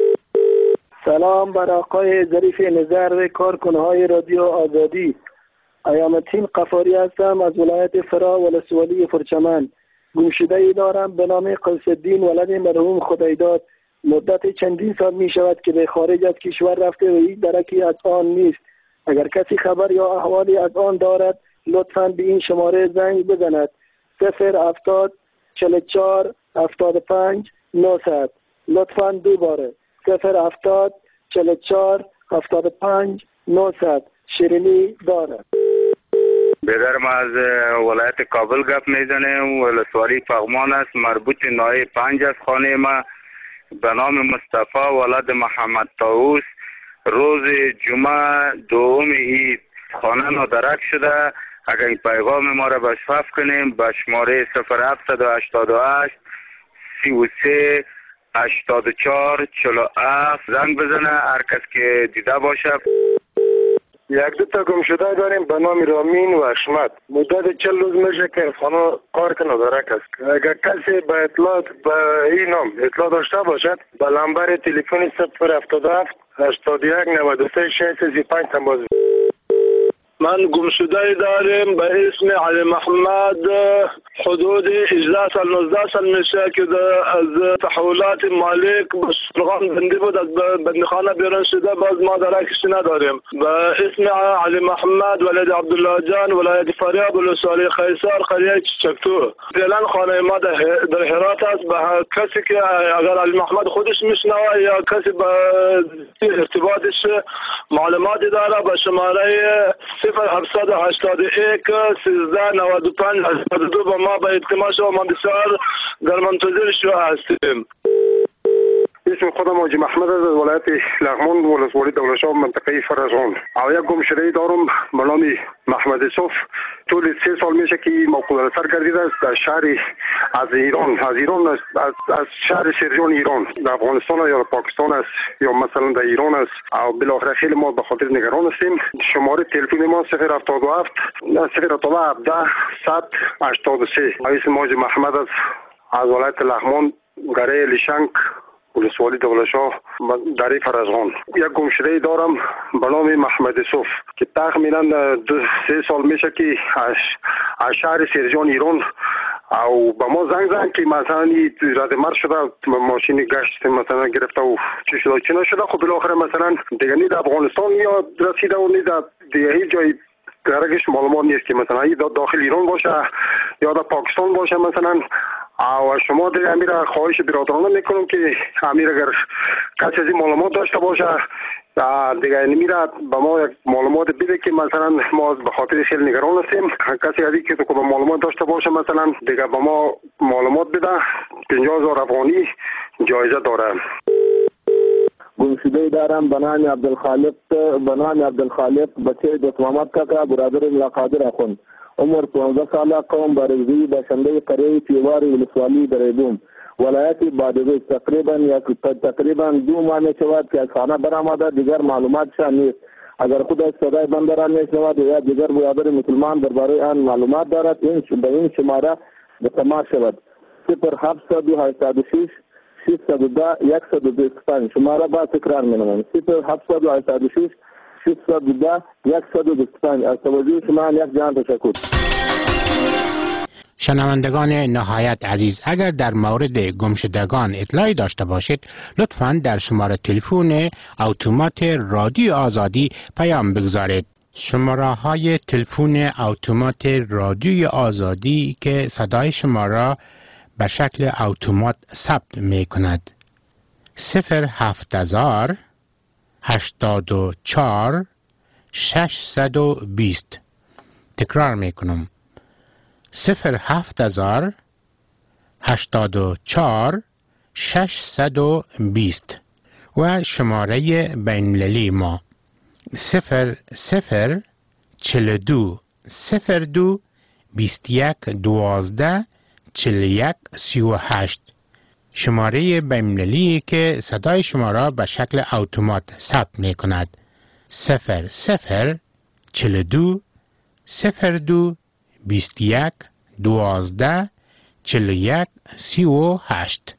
سلام بر آقای ظریف نظر کارکنه های رادیو آزادی. ایامالدین قفاری هستم از ولایت فرا ولسوالی فرچمن. گمشده ای دارم به نام قیس الدین ولد مرحوم خدایداد. مدت چندین سال می شود که به خارج از کشور رفته و هیچ درکی از آن نیست. اگر کسی خبر یا احوالی از آن دارد لطفاً به این شماره زنگ بزند. صفر هفتاد چهل و چهار هفتاد و پنج نهصد. لطفاً دوباره صفر هفتاد چهل و چهار هفتاد و پنج نهصد. شیرینی دارد. بیدر ما از ولایت کابل گپ میزنیم. ولسوالی فغمان است. مربوط نایه پنج از خانه ما به نام مصطفی ولد محمد طاووس. روز جمعه دوم عید خانه نادرک شده. اگر این پیغام ما را بشفاف کنیم به شماره صفر هفتصد و هشتاد و هشت سی و سه هشتاد و چهار چهل و هفت زنگ بزنه. هر کس که دیده باشه. یک دو تا گم شده داریم به نام رامین و اشمت. مدت چل روز میشه که خانه کار که ندارک است. اگر کسی به اطلاع به این نام اطلاع داشته باشد به نمبر تلفن صفر هفتاد و هفت هشتاد و یک نود و سه ششصد و سی و پنج تماس. من گمشده داریم به اسم علی محمد، حدود هجده سال نوزده سال میشه که از تحولات مالک به شلغان بندی بود، از بندخانه بیرون شده، باز ما درکش نداریم. به اسم علی محمد ولد عبدالله جان، ولایت فاریاب، ولسوالی قیصر، قریه چکتو. فعلا خانه ما در هرات است. به کسی که اگر علی محمد خودش میشنوه یا کسی به ارتباطش معلوماتی داره، به شماره صفر هفتصد و هشتاد و یک سیزده نود و پنج هشتاد و دو با ما به اطلاع شما. ما بسیار در منتظر شما هستیم. اسم خودم حاجی محمد از ولایت لغمان، ولسوالی دولتشاه، منطقه فرزان. او یک گمشده دارم به نام محمد یوسف. طول سه سال میشه که موقوف سر گردیده است در شهر از ایران، از ایران از, از شهر شیرجان ایران، در افغانستان یا پاکستان است یا مثلا در ایران است. او بالاخره خیلی ما به خاطر نگران هستیم. شماره تلفن ما صفر هفتاد و هفت صفر هفتاد و هفت صد هشتاد و سه. اسم حاجی محمد از از ولایت لغمان، گره لیشنگ، ولسوالی دولتشاه، در فرزان. یک گمشده دارم به نام محمد یوسف که تقریبا دو سه سال میشه که از شهر سیرجان ایران او به ما زنگ زنگ که مثلا رد مرد شده، ماشین گشت مثلا گرفته و چی شده چی نشده. خب بالاخره مثلا دیگه نی در افغانستان یا رسیده و نی در دیگه هیچ جای درگش معلومات نیست که مثلا ای داخل ایران باشه یا در پاکستان باشه مثلا. او شما دیگه امیر خواهش برادرانه میکنم که امیر اگر کسی از این معلومات داشته باشه دیگه نمیره به ما یک معلومات بده که مثلا ما به خاطر خیلی نگران هستیم. کسی از این که تو معلومات داشته باشه مثلا دیگه به ما معلومات بده. پنجاه هزار افغانی جایزه داره. گمشده دارم به نام عبدالخالق، به نام عبدالخالق بچه دکتر محمد کاکا، برادر ملاقادر اخوند. عمر پانزده ساله، قوم بارگزی، باشنده قریه پیواری، ولسوالی دریبوم، ولایت بادغیس. تقریبا یا تقریبا دو ماه می شود که از خانه برآمده، دیگر معلومات شان نیست. اگر خود از صدای بندران می شود یا دیگر برادر مسلمان درباره آن معلومات دارد، این به این شماره به تماس شود. صفر هفتصد و هشتاد و شش ششصد و ده صد و بیست و پنج. شماره با تکرار می نمایم. صفر هفتصد و هشتاد و شش ششصد و ده صد و بیست و پنج. از توجه شما یک جان تشکر. شنوندگان نهایت عزیز، اگر در مورد گمشدگان اطلاعی داشته باشید لطفاً در شماره تلفن اتومات رادیو آزادی پیام بگذارید. شماره های تلفن اتومات رادیو آزادی که صدای شما را به شکل اتومات ثبت می کند: صفر هفت هزار هشتاد و چهار ششصد و بیست. تکرار می کنم: صفر هفت هزار هشتاد و چهار ششصد و بیست. و شماره بین‌المللی ما صفر صفر چهل و دو صفر دو بیست و یک دوازده چهل و یک سی و هشت. شماره بین‌المللی که صدای شما را به شکل اتومات ثبت می کند: صفر صفر چهل و دو صفر دو بیست و یک دوازده چهل و یک سی و هشت.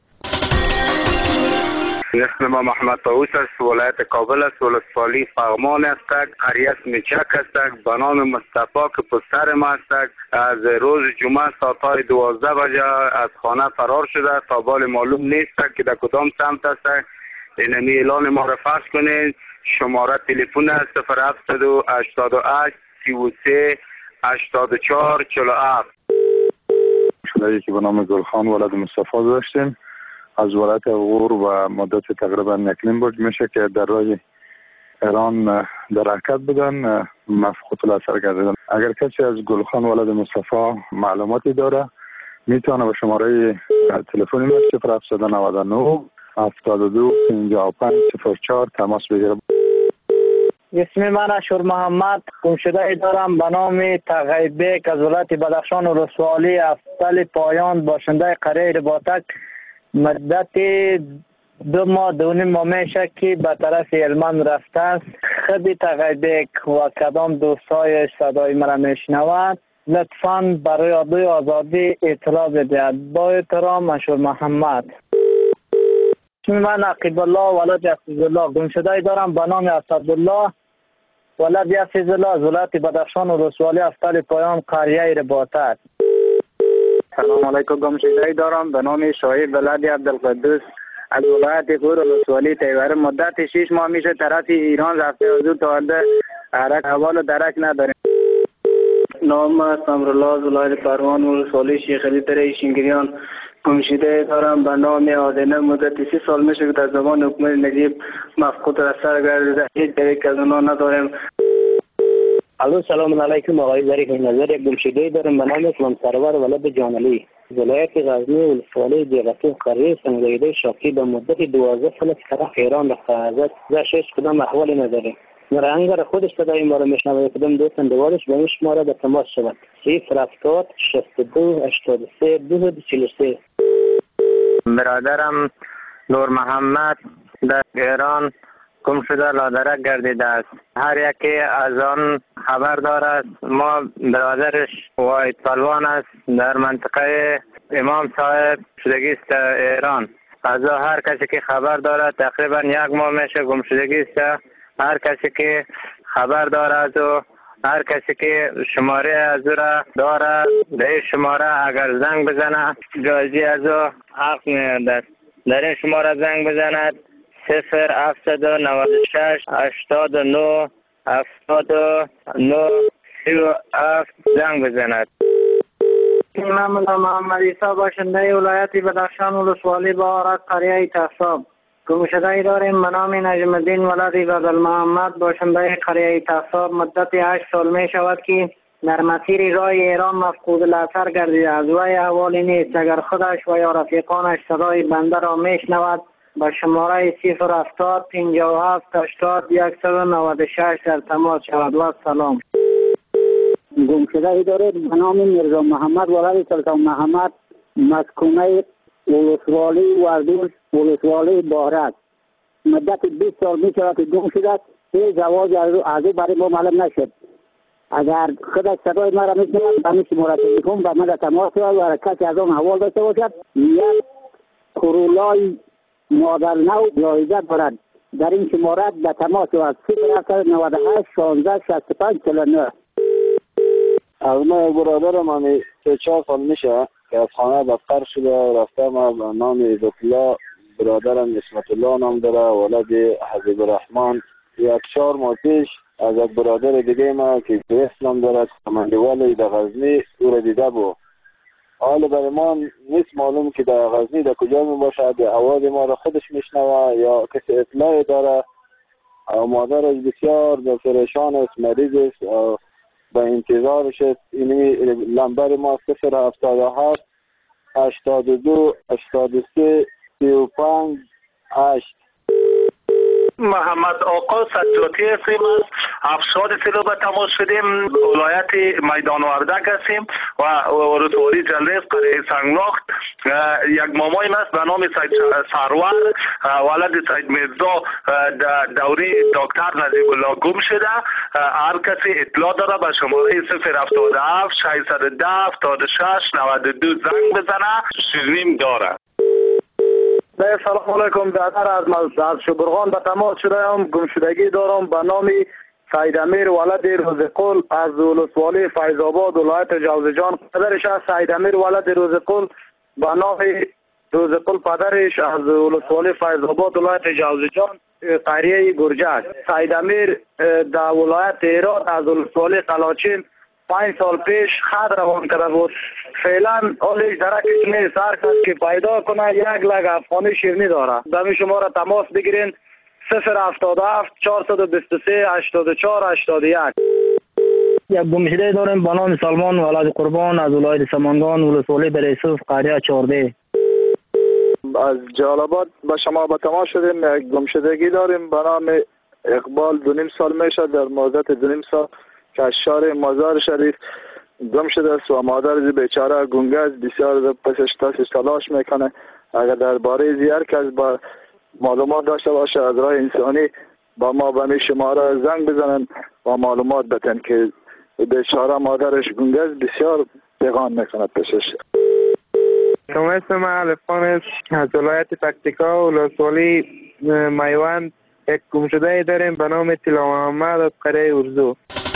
اسم ما محمد طاووس است، ولایت کابل است، ولسوالی فغمان است، قریه میچک است. به نام مصطفی که پسر ما است، از روز جمعه ساعت دوازده بجه از خانه فرار شده. تا بال معلوم نیست که در کدام سمت است. اینمی اعلان ما را فحص کنید. شماره تلفن است صفر هفتصد و هشتاد و هشت سی و سه هشتاد و چهار چهل و هفت. شده که به نام گلخان ولد مصطفی داشتیم از ولایت غور و مدت تقریبا یک نیم برج میشه که در راه ایران در حرکت بودن، مفقود الاثر گردیدن. اگر کسی از گلخان ولد مصطفی معلوماتی داره میتونه به شماره تلفنی ما صفر هفتصد و نود و نه هفتاد و دو پنجاه و پنج صفر چهار تماس بگیره. اسم من اشور محمد، گمشده دارم به نام تغیبک از ولایت بدخشان ولسوالی افضل پایان، باشنده قریه رباطک. مدت دو ماه دو نیم ماه میشه که به طرف هلمند رفته است. خود تغیبک و کدام دوستایش صدای مرا میشنود لطفاً برای رادیو آزادی اطلاع بدهید. با احترام اشور محمد. اسم من عقیب الله ولد اسدالله، گمشده دارم به نام اسدالله ولد حفیظ الله از ولایت بدخشان ولسوالی افتال پایام قریه رباطت. سلام علیکم. گمشدگی دارم به نام شعیب ولد عبدالقدوس از ولایت غور ولسوالی تیوره. مدت شش ماه میشه طرف ایران رفته حضور تولده حرک حوال و درک نداریم. نام است امرالله از ولایت پروان ولسوالی شیخ علی تره شینگریان. گمشده دارم به نام آدینه. مدت سی سال میشه که در زمان حکومت نجیب مفقود را سر گرده. هیچ درک از اونا نداریم. الو سلام علیکم آقای ظریف نظر. یک گمشده دارم به نام اسلام سرور ولد جانعلی ولایت غزنی ولسوالی دیغتون قریه سنگایده شاکی. به مدت دوازده سال طرف ایران رفته ازت زشش کدام احوال نداره. مرانگر خودش صدای ما را میشنوه. کدام دوستان دوارش به این شماره به تماس شود. صفر هفتاد شصت و دو هشتاد و سه دو چهل و سه. برادرم نور محمد در ایران گم شده لادرک گردیده است. هر یکی از آن خبر دارد. ما برادرش واید پلوان است در منطقه امام صاحب شدگی است ایران. از هر کسی که خبر دارد تقریبا یک ماه میشه گم شدگی است. هر کسی که خبر دارد و هر کسی که شماره از او را دارد در این شماره اگر زنگ بزنه جایزی از او حق می‌یابد. در این شماره زنگ بزند صفر هفتصد و نود و شش هشتاد و نه هفتاد و نه سی و هفت زنگ بزند. من محمد عیسی باشنده ولایت بدخشان ولسوالی بهارت قریه تصاب. گمشده داریم به نام نجم الدین ولد بدل محمد باشنده قریه تصاب. مدت هشت سال می شود که در مسیر راه ایران مفقود الاثر گردیده. از وی احوالی نیست. اگر خودش و یا رفیقانش صدای بنده را میشنود با شماره صفر هفتاد پنجاه و هفت هشتاد صد و نود و شش در تماس شود. و سلام. گمشده داریم به نام میرزا محمد ولد سلطان محمد مسکونه ولسوالی وردوش ولسوالی بهارت. مدت بیست سال می شود که گم شده است. هیچ جواز از او برای ما معلوم نشد. اگر خودش صدای ما را میشنود به میشه مرا تلفن به من تماس شود و کسی از آن حوال داشته باشد. یک کرولای مادر نو جایزه دارد. در این شماره به تماس شود صفر هفتصد و نود و هشت شانزده شصت و پنج چهل و نه. از ما برادرم همی سه چهار سال میشه که از خانه دفتر شده رفته. ما به نام عزت الله برادرم اسمت الله نام داره ولد حبیب الرحمن. یک چهار ماه پیش از یک برادر دیگه ما که به اسلام داره کماندوال در غزنی او را دیده بود. حالا برای ما نیست معلوم که در غزنی در کجا می باشد. آواز ما را خودش میشنوه یا کسی اطلاعی داره. مادرش بسیار در پریشان است، مریض است، به انتظارش است. اینمی لمبر ما صفر هفتاد و هفت هشتاد و دو هشتاد و سه سی و پنج هشت. محمد آقا سجاتی هستیم. از افشاد سیلو به تماس شدیم. ولایت میدان وردک هستیم و ولسوالی جلریز قریه سنگلاخت. یک ماماییم است به نام سید سرور ولد سید میرزا دوری دکتر نجیب الله گم شده. هر کسی اطلاع داره به شماره صفر هفتاد و هفت ششصد و ده هفتاد و شش نود و دو زنگ بزنه. شیرینیم داره. سلام علیکم. برادر از از شبرغان به تماس شده ام. گمشدگی دارم به نام سید امیر ولد روزقل از ولسوالی فیض آباد ولایت جوزجان. پدرش از سید امیر ولد روزقل به نام روزقل پدرش از ولسوالی فیض آباد ولایت جوزجان قریه گرجک. سید امیر در ولایت هرات از ولسوالی قلاچین پنج سال پیش خط روان کرده بود. فعلا حالش درکش نیست. هر کس که پیدا کنه یک لگ افغانی شیرینی داره. به شما را تماس بگیرین صفر هفتاد و هفت چهارصد و بیست و سه هشتاد و چهار هشتاد و یک. یک گمشده داریم به نام سلمان ولد قربان از ولایت سمنگان ولسوالی در یوسف قریه چهارده. از جلال‌آباد به شما به تماس شدیم. یک گمشدگی داریم به نام اقبال دو نیم سال میشه در مدت دو نیم سال که از شهر مزار شریف گم شده است و مادر بیچاره گنگه است. بسیار پسش تاسش تلاش میکنه. اگر درباره زیار کس با معلومات داشته باشه از راه انسانی با ما به می شماره زنگ بزنن و معلومات بدن که بیچاره مادرش گنگه است. بسیار پیغام میکنه پسش. اسم من الفان است از ولایت پکتیکا ولسوالی میوند یک گمشده داریم به نام طلا محمد از قریه ارزو.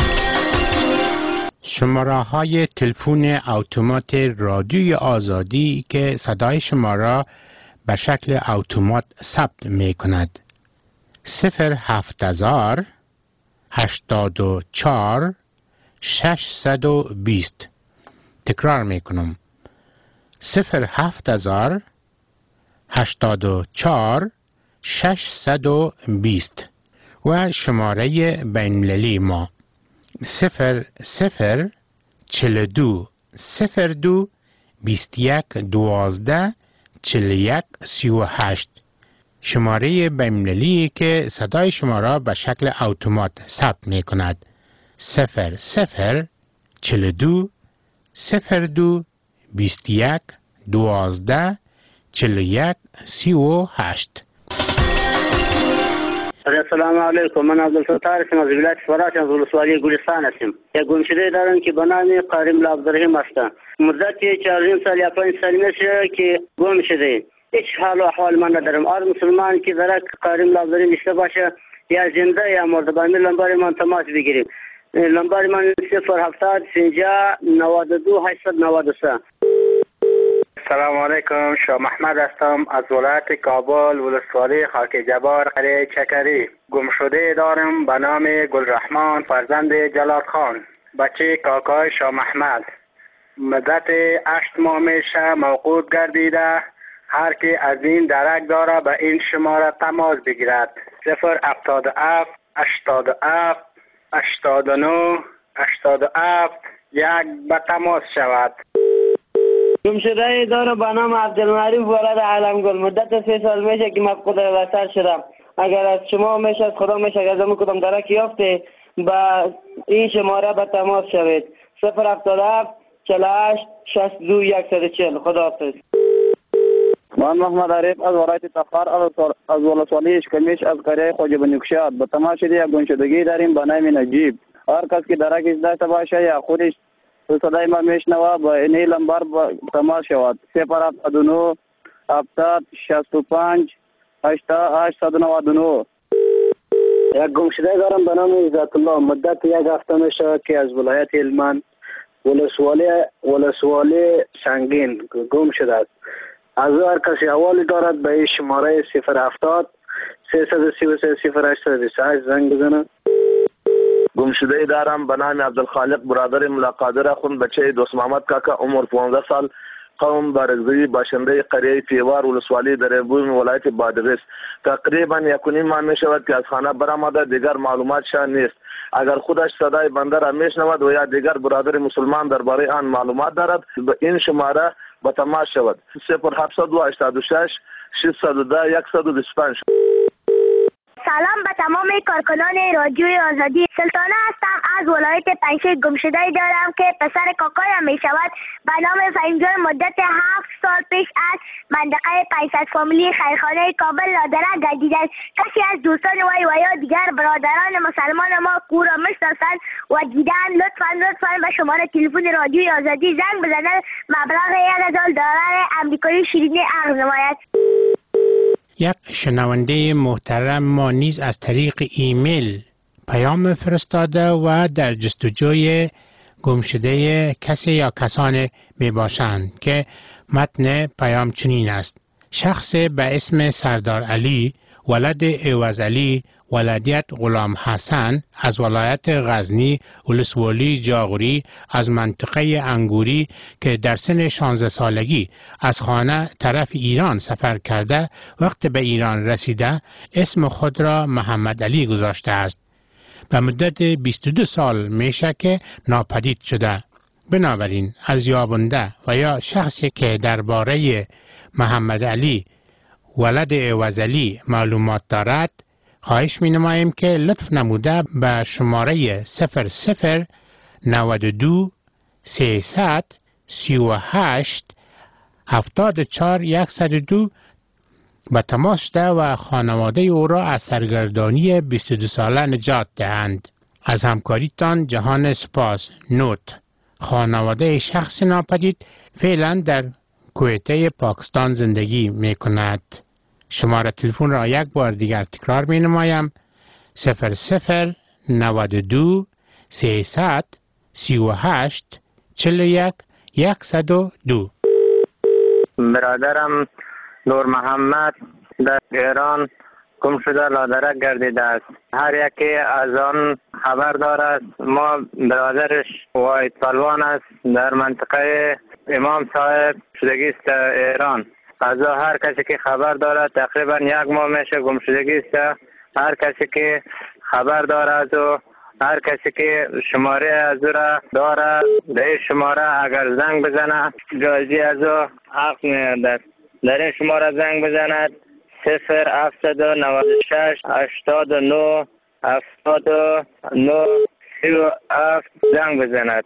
شماره های تلفن اتومات رادیوی آزادی که صدای شما را به شکل اتومات ثبت می کند: صفر هفت هزار هشتاد و چهار ششصد و بیست. تکرار می کنم: صفر هفت هزار هشتاد و چهار ششصد و بیست. و شماره بین‌المللی ما صفر صفر چهل و دو صفر دو بیست و یک دوازده چهل و یک سی و هشت. شماره بین‌المللی که صدای شما را به شکل اتومات ثبت می کند: صفر صفر چهل و دو صفر دو بیست و یک دوازده چهل و یک سی و هشت. السلام علیکم. من عبدالستار هستم از ولایت فرات از ولسوالی گلستان هستم. یک گمشده دارم که به نام قارم عبدالرحیم است. مدت چهار سال یا پنج سال میشه که گم شده. هیچ حال و احوال من ندارم. هر مسلمان که در قارم عبدالرحیم داشته باشه یا زنده یا مرده باید لمبر من تماس بگیریم. لمبر من صفر هفتاد پنجاه نود و دو هشتصد و نود و سه. سلام علیکم. شاه محمد هستم از ولایت کابل ولسوالی خاک جبار قریه چکری. گمشده دارم به نام گلرحمان فرزند جلال خان، بچه کاکای شاه محمد. مدت هشت ماه میشه موقوف گردیده. هر که از این درک داره به این شماره تماس بگیرد: صفر هفتاد و هفت هشتاد و هفت هشتاد و نه هشتاد و هفت یک به تماس شود. گمشده دارم به نام عبدالمعروف ولد علمگل. مدت سه سال میشه که مفقود وطن شدم. اگر از شما میشه از خدا میشه اگر زمین کدام درک یافته با این شماره به تماس شوید: صفر هفتاد و هفت چهل و هشت شصت و دو صد و چهل. خدا حافظ. من محمد عریف از ولایت تخار از ولسوالی اشکمیش از قریه خواجه بنی کشاد. به تماس یک گمشدگی داریم به نام نجیب. هر کس که درکش داشته باشه یا خودش صدای ما میشنوه با این لمبر تماس شود: صفر هفتاد و نه هفتاد شصت و پنج هشتصد و نود و نه. یک گمشده دارم به نام عزت الله. مدت یک هفته میشه که از ولایت هلمند ولسوالی ولسوالی سنگین گم شده است. از هر کسی حوالی دارد به این شماره صفر هفتاد سیصد و سی و سه صفر هشتصد و بیست و هشت زنگ بزنه. گمشده دارم به نام عبدالخالق برادر ملاقادر اخوند، بچه دوست محمد کاکا، عمر پانزده سال، قوم بارگزی، باشنده قریه پیوار ولسوالی در بوم ولایت بادغیس. تقریبا یک و نیم ماه می شود که از خانه برآمده، دیگر معلومات شان نیست. اگر خودش صدای بنده را میشنود و یا دیگر برادر مسلمان درباره آن معلومات دارد به این شماره به تماس شود: صفر هفتصد و هشتاد و شش ششصد و ده صد و بیست و پنج. سلام به تمام کارکنان رادیوی آزادی. سلطانه هستم از ولایت پنجشیر. گمشده دارم که پسر کاکایم می شود به نام فهیمجان. مدت هفت سال پیش از منطقه پنجصد فامیلی خیرخانه کابل لادره گردیده است. کسی از دوستان وی و یا دیگر برادران مسلمان ما کو را میشناسند و دیدن لطفا لطفا به شماره تلفن رادیوی آزادی زنگ بزنند. مبلغ یک هزار دلار امریکایی شیرینی عرض نماید. یک شنونده محترم ما نیز از طریق ایمیل پیام فرستاده و در جستجوی گمشده کسی یا کسان می باشند که متن پیام چنین است: شخص به اسم سردار علی ولد عوض علی ولادیت غلام حسن از ولایت غزنی ولسوالی جاغوری از منطقه انگوری که در سن شانزده سالگی از خانه طرف ایران سفر کرده وقت به ایران رسیده اسم خود را محمد علی گذاشته است. به مدت بیست و دو سال میشه که ناپدید شده. بنابراین از یابنده و یا شخصی که درباره محمد علی ولد عوض علی معلومات دارد خواهش می نماییم که لطف نموده به شماره صفر صفر نود و دو سیصد سی و هشت هفتاد و چهار صد و دو به تماس ده و خانواده او را از سرگردانی بیست و دو ساله نجات دهند. از همکاریتان جهان سپاس. نوت: خانواده شخص ناپدید فعلا در کویته پاکستان زندگی می کند. شماره تلفن را یک بار دیگر تکرار می نمایم. صفر صفر نود و دو سیصد سی و هشت چهل و یک یکصد و دو. برادرم نور محمد در ایران گم شده لادرک گردیده است. هر یکی از آن خبر دارد. ما برادرش واید پلوان است در منطقه امام صاحب شدگی است ایران. از هر کسی که خبر دارد تقریبا یک ماه میشه گم شدگی است. هر کسی که خبر دارد و هر کسی که شماره از او را دارد در این شماره اگر زنگ بزنه جایزی از او حق می‌گردد. در این شماره زنگ بزند صفر هفتصد و نود و شش هشتاد و نه هفتاد و نه سی و هفت زنگ بزند.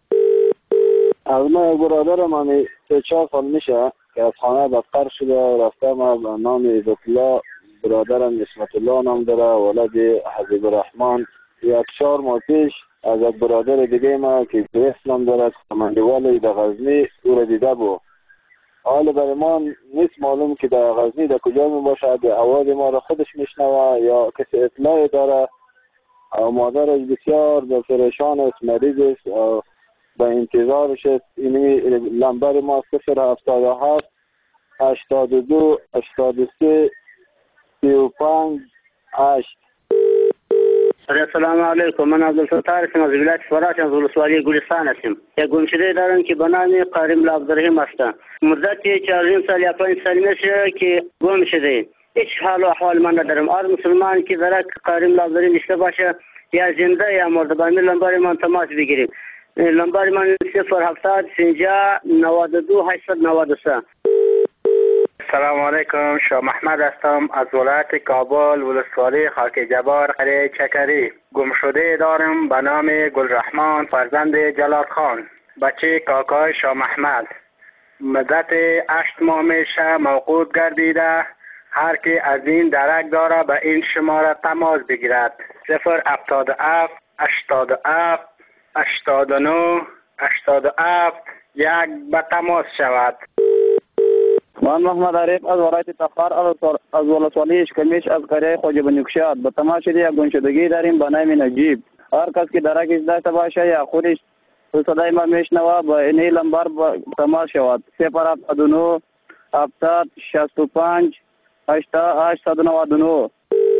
از ما برادر من سه چهار سال میشه که از خانه بدتر شده و رفته. ما به نام عزت الله، برادرم اسمت الله نام داره، ولد حبیب الرحمن. یک چهار ماه پیش از یک برادر دیگه ما که گریس نام داره کماندوال در غزنی او را دیده بود. حالا برای ما نیست معلوم که در غزنی در کجا می باشد، آواز ما را خودش میشنوه یا کسی اطلاعی داره. مادرش بسیار به پریشان است، مریض است، به انتظارش است. اینمی لمبر ما صفر هفتاد و هفت هشتاد و دو هشتاد و سه سی و پنج هشت. السلام علیکم. من عبدالستار هستم از ولایت فراش از ولسوالی گلستان هستم. یک گمشده دارم که به نام قارم عبدالرحیم است. مدت چهار سال یا پنج سال میشه که گم شده. هیچ حال و احوال من ندارم. هر مسلمان که در قارم عبدالرحیم داشته باشه یا زنده یا مرده باید لمبر من تماس بگیریم. لمبر من صفر هفتاد پنجاه نود و دو هشتصد و نود و سه. سلام علیکم. شاه محمد هستم از ولایت کابل ولسوالی خاک جبار قریه چکری. گمشده دارم به نام گلرحمان فرزند جلال خان، بچه کاکای شاه محمد. مدت هشت ماه میشه موقوف گردیده. هر کی از این درک داره به این شماره تماس بگیرد. صفر هفتاد و هفت هشتاد و هفت هشتاد و نه هشتاد و هفت یک به تماس شود. من محمد عریف از ولایت تخار از ولسوالی اشکمیش از قریه خواجه بنیکشاد. به تماشای یک گمشدگی داریم به نام نجیب. هر کس که درکش داشته باشه یا خودش صدای ما میشنوه با این لمبر تماس شود. صفر هفتاد و نه هفتاد شصت و پنج هشتصد و نود و نه.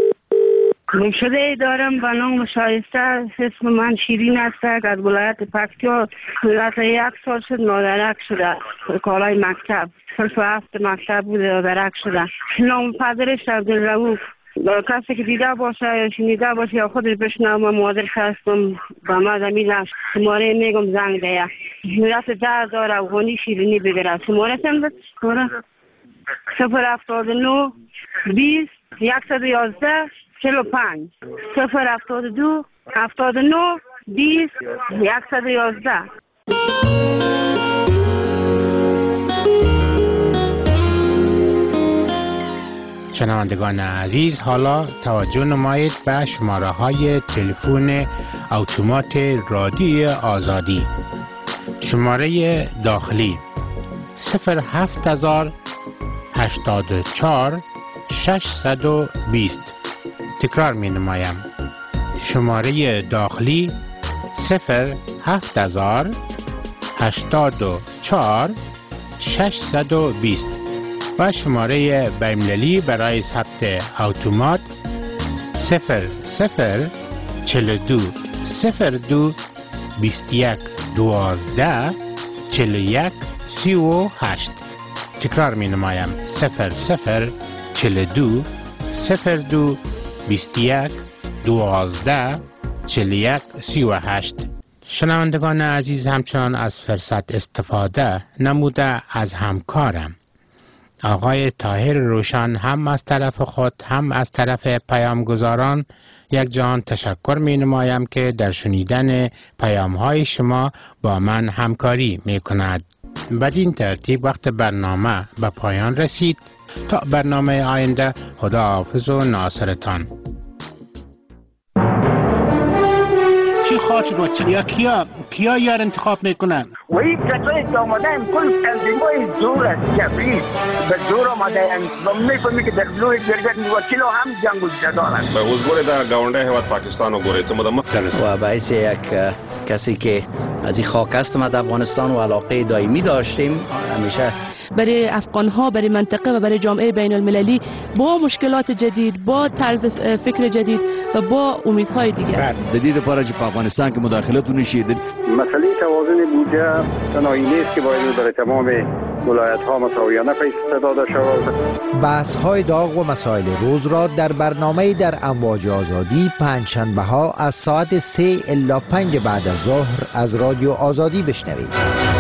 گمشده دارم به نام شایسته. اسم من شیرین است از ولایت پکتیا. مدت یک سال شد نادرک شده. کالای مکتب صرف هفت مکتب بوده نادرک شده. نام پدرش عبدالرؤوف. کسی که دیده باشه یا شنیده باشه یا خودش بشنوه من مادرش هستم. به ما زمین شماره میگم زنگ ده. مدت ده دار افغانی شیرینی بگیره. شماره سم صفر هفتاد و نه بیست یکصد و یازده چهل و پنج. صفر هفتاد و دو هفتاد و نه بیست یکصد و یازده. شنوندگان عزیز، حالا توجه نمایید به شماره های تلفن اتومات رادیو آزادی. شماره داخلی صفر هفت هزار هشتاد و چهار ششصد و بیست. تکرار می نمایم. شماره داخلی صفر هفت هزار هشتاد و چهار ششصد و بیست و شماره بین‌المللی برای ثبت اتومات صفر صفر چهل و دو صفر دو بیست و یک دوازده چهل و یک سی و هشت. تکرار می نمایم. صفر صفر چهل و دو صفر دو بیست و یک دوازده چهل و یک سی و هشت. شنوندگان عزیز، همچنان از فرصت استفاده نموده از همکارم آقای طاهر روشن هم از طرف خود هم از طرف پیامگزاران یک جهان تشکر می نمایم که در شنیدن پیام های شما با من همکاری می کند. بدین ترتیب وقت برنامه به پایان رسید. تا برنامه آینده، خدا حافظ و ناصرتان. چی انتخاب شد و چه یا کیا کیا یار انتخاب میکنن و این کسایی که آمدن کل تنظیمای زور است جبری به زور آمدن و میفهمی که در لوی گرگت وکیل هم جنگ و جدال است به حضور در گاونده هیواد پاکستان و گوره چمدم و باعث یک کسی که از این خاک هستم از افغانستان و علاقه دائمی داشتیم همیشه برای افغان ها برای منطقه و برای جامعه بین المللی با مشکلات جدید با طرز فکر جدید و با امیدهای دیگر جدید پارچ په افغانستان کې مداخلت ونشي مسئله توازن بودجه تنهایی نیست که باید برای تمام ولایت ها مساویانه پیش داده شود. بحث های داغ و مسائل روز را در برنامه در امواج آزادی پنجشنبه ها از ساعت سه الی پنج بعد از ظهر از رادیو آزادی بشنوید.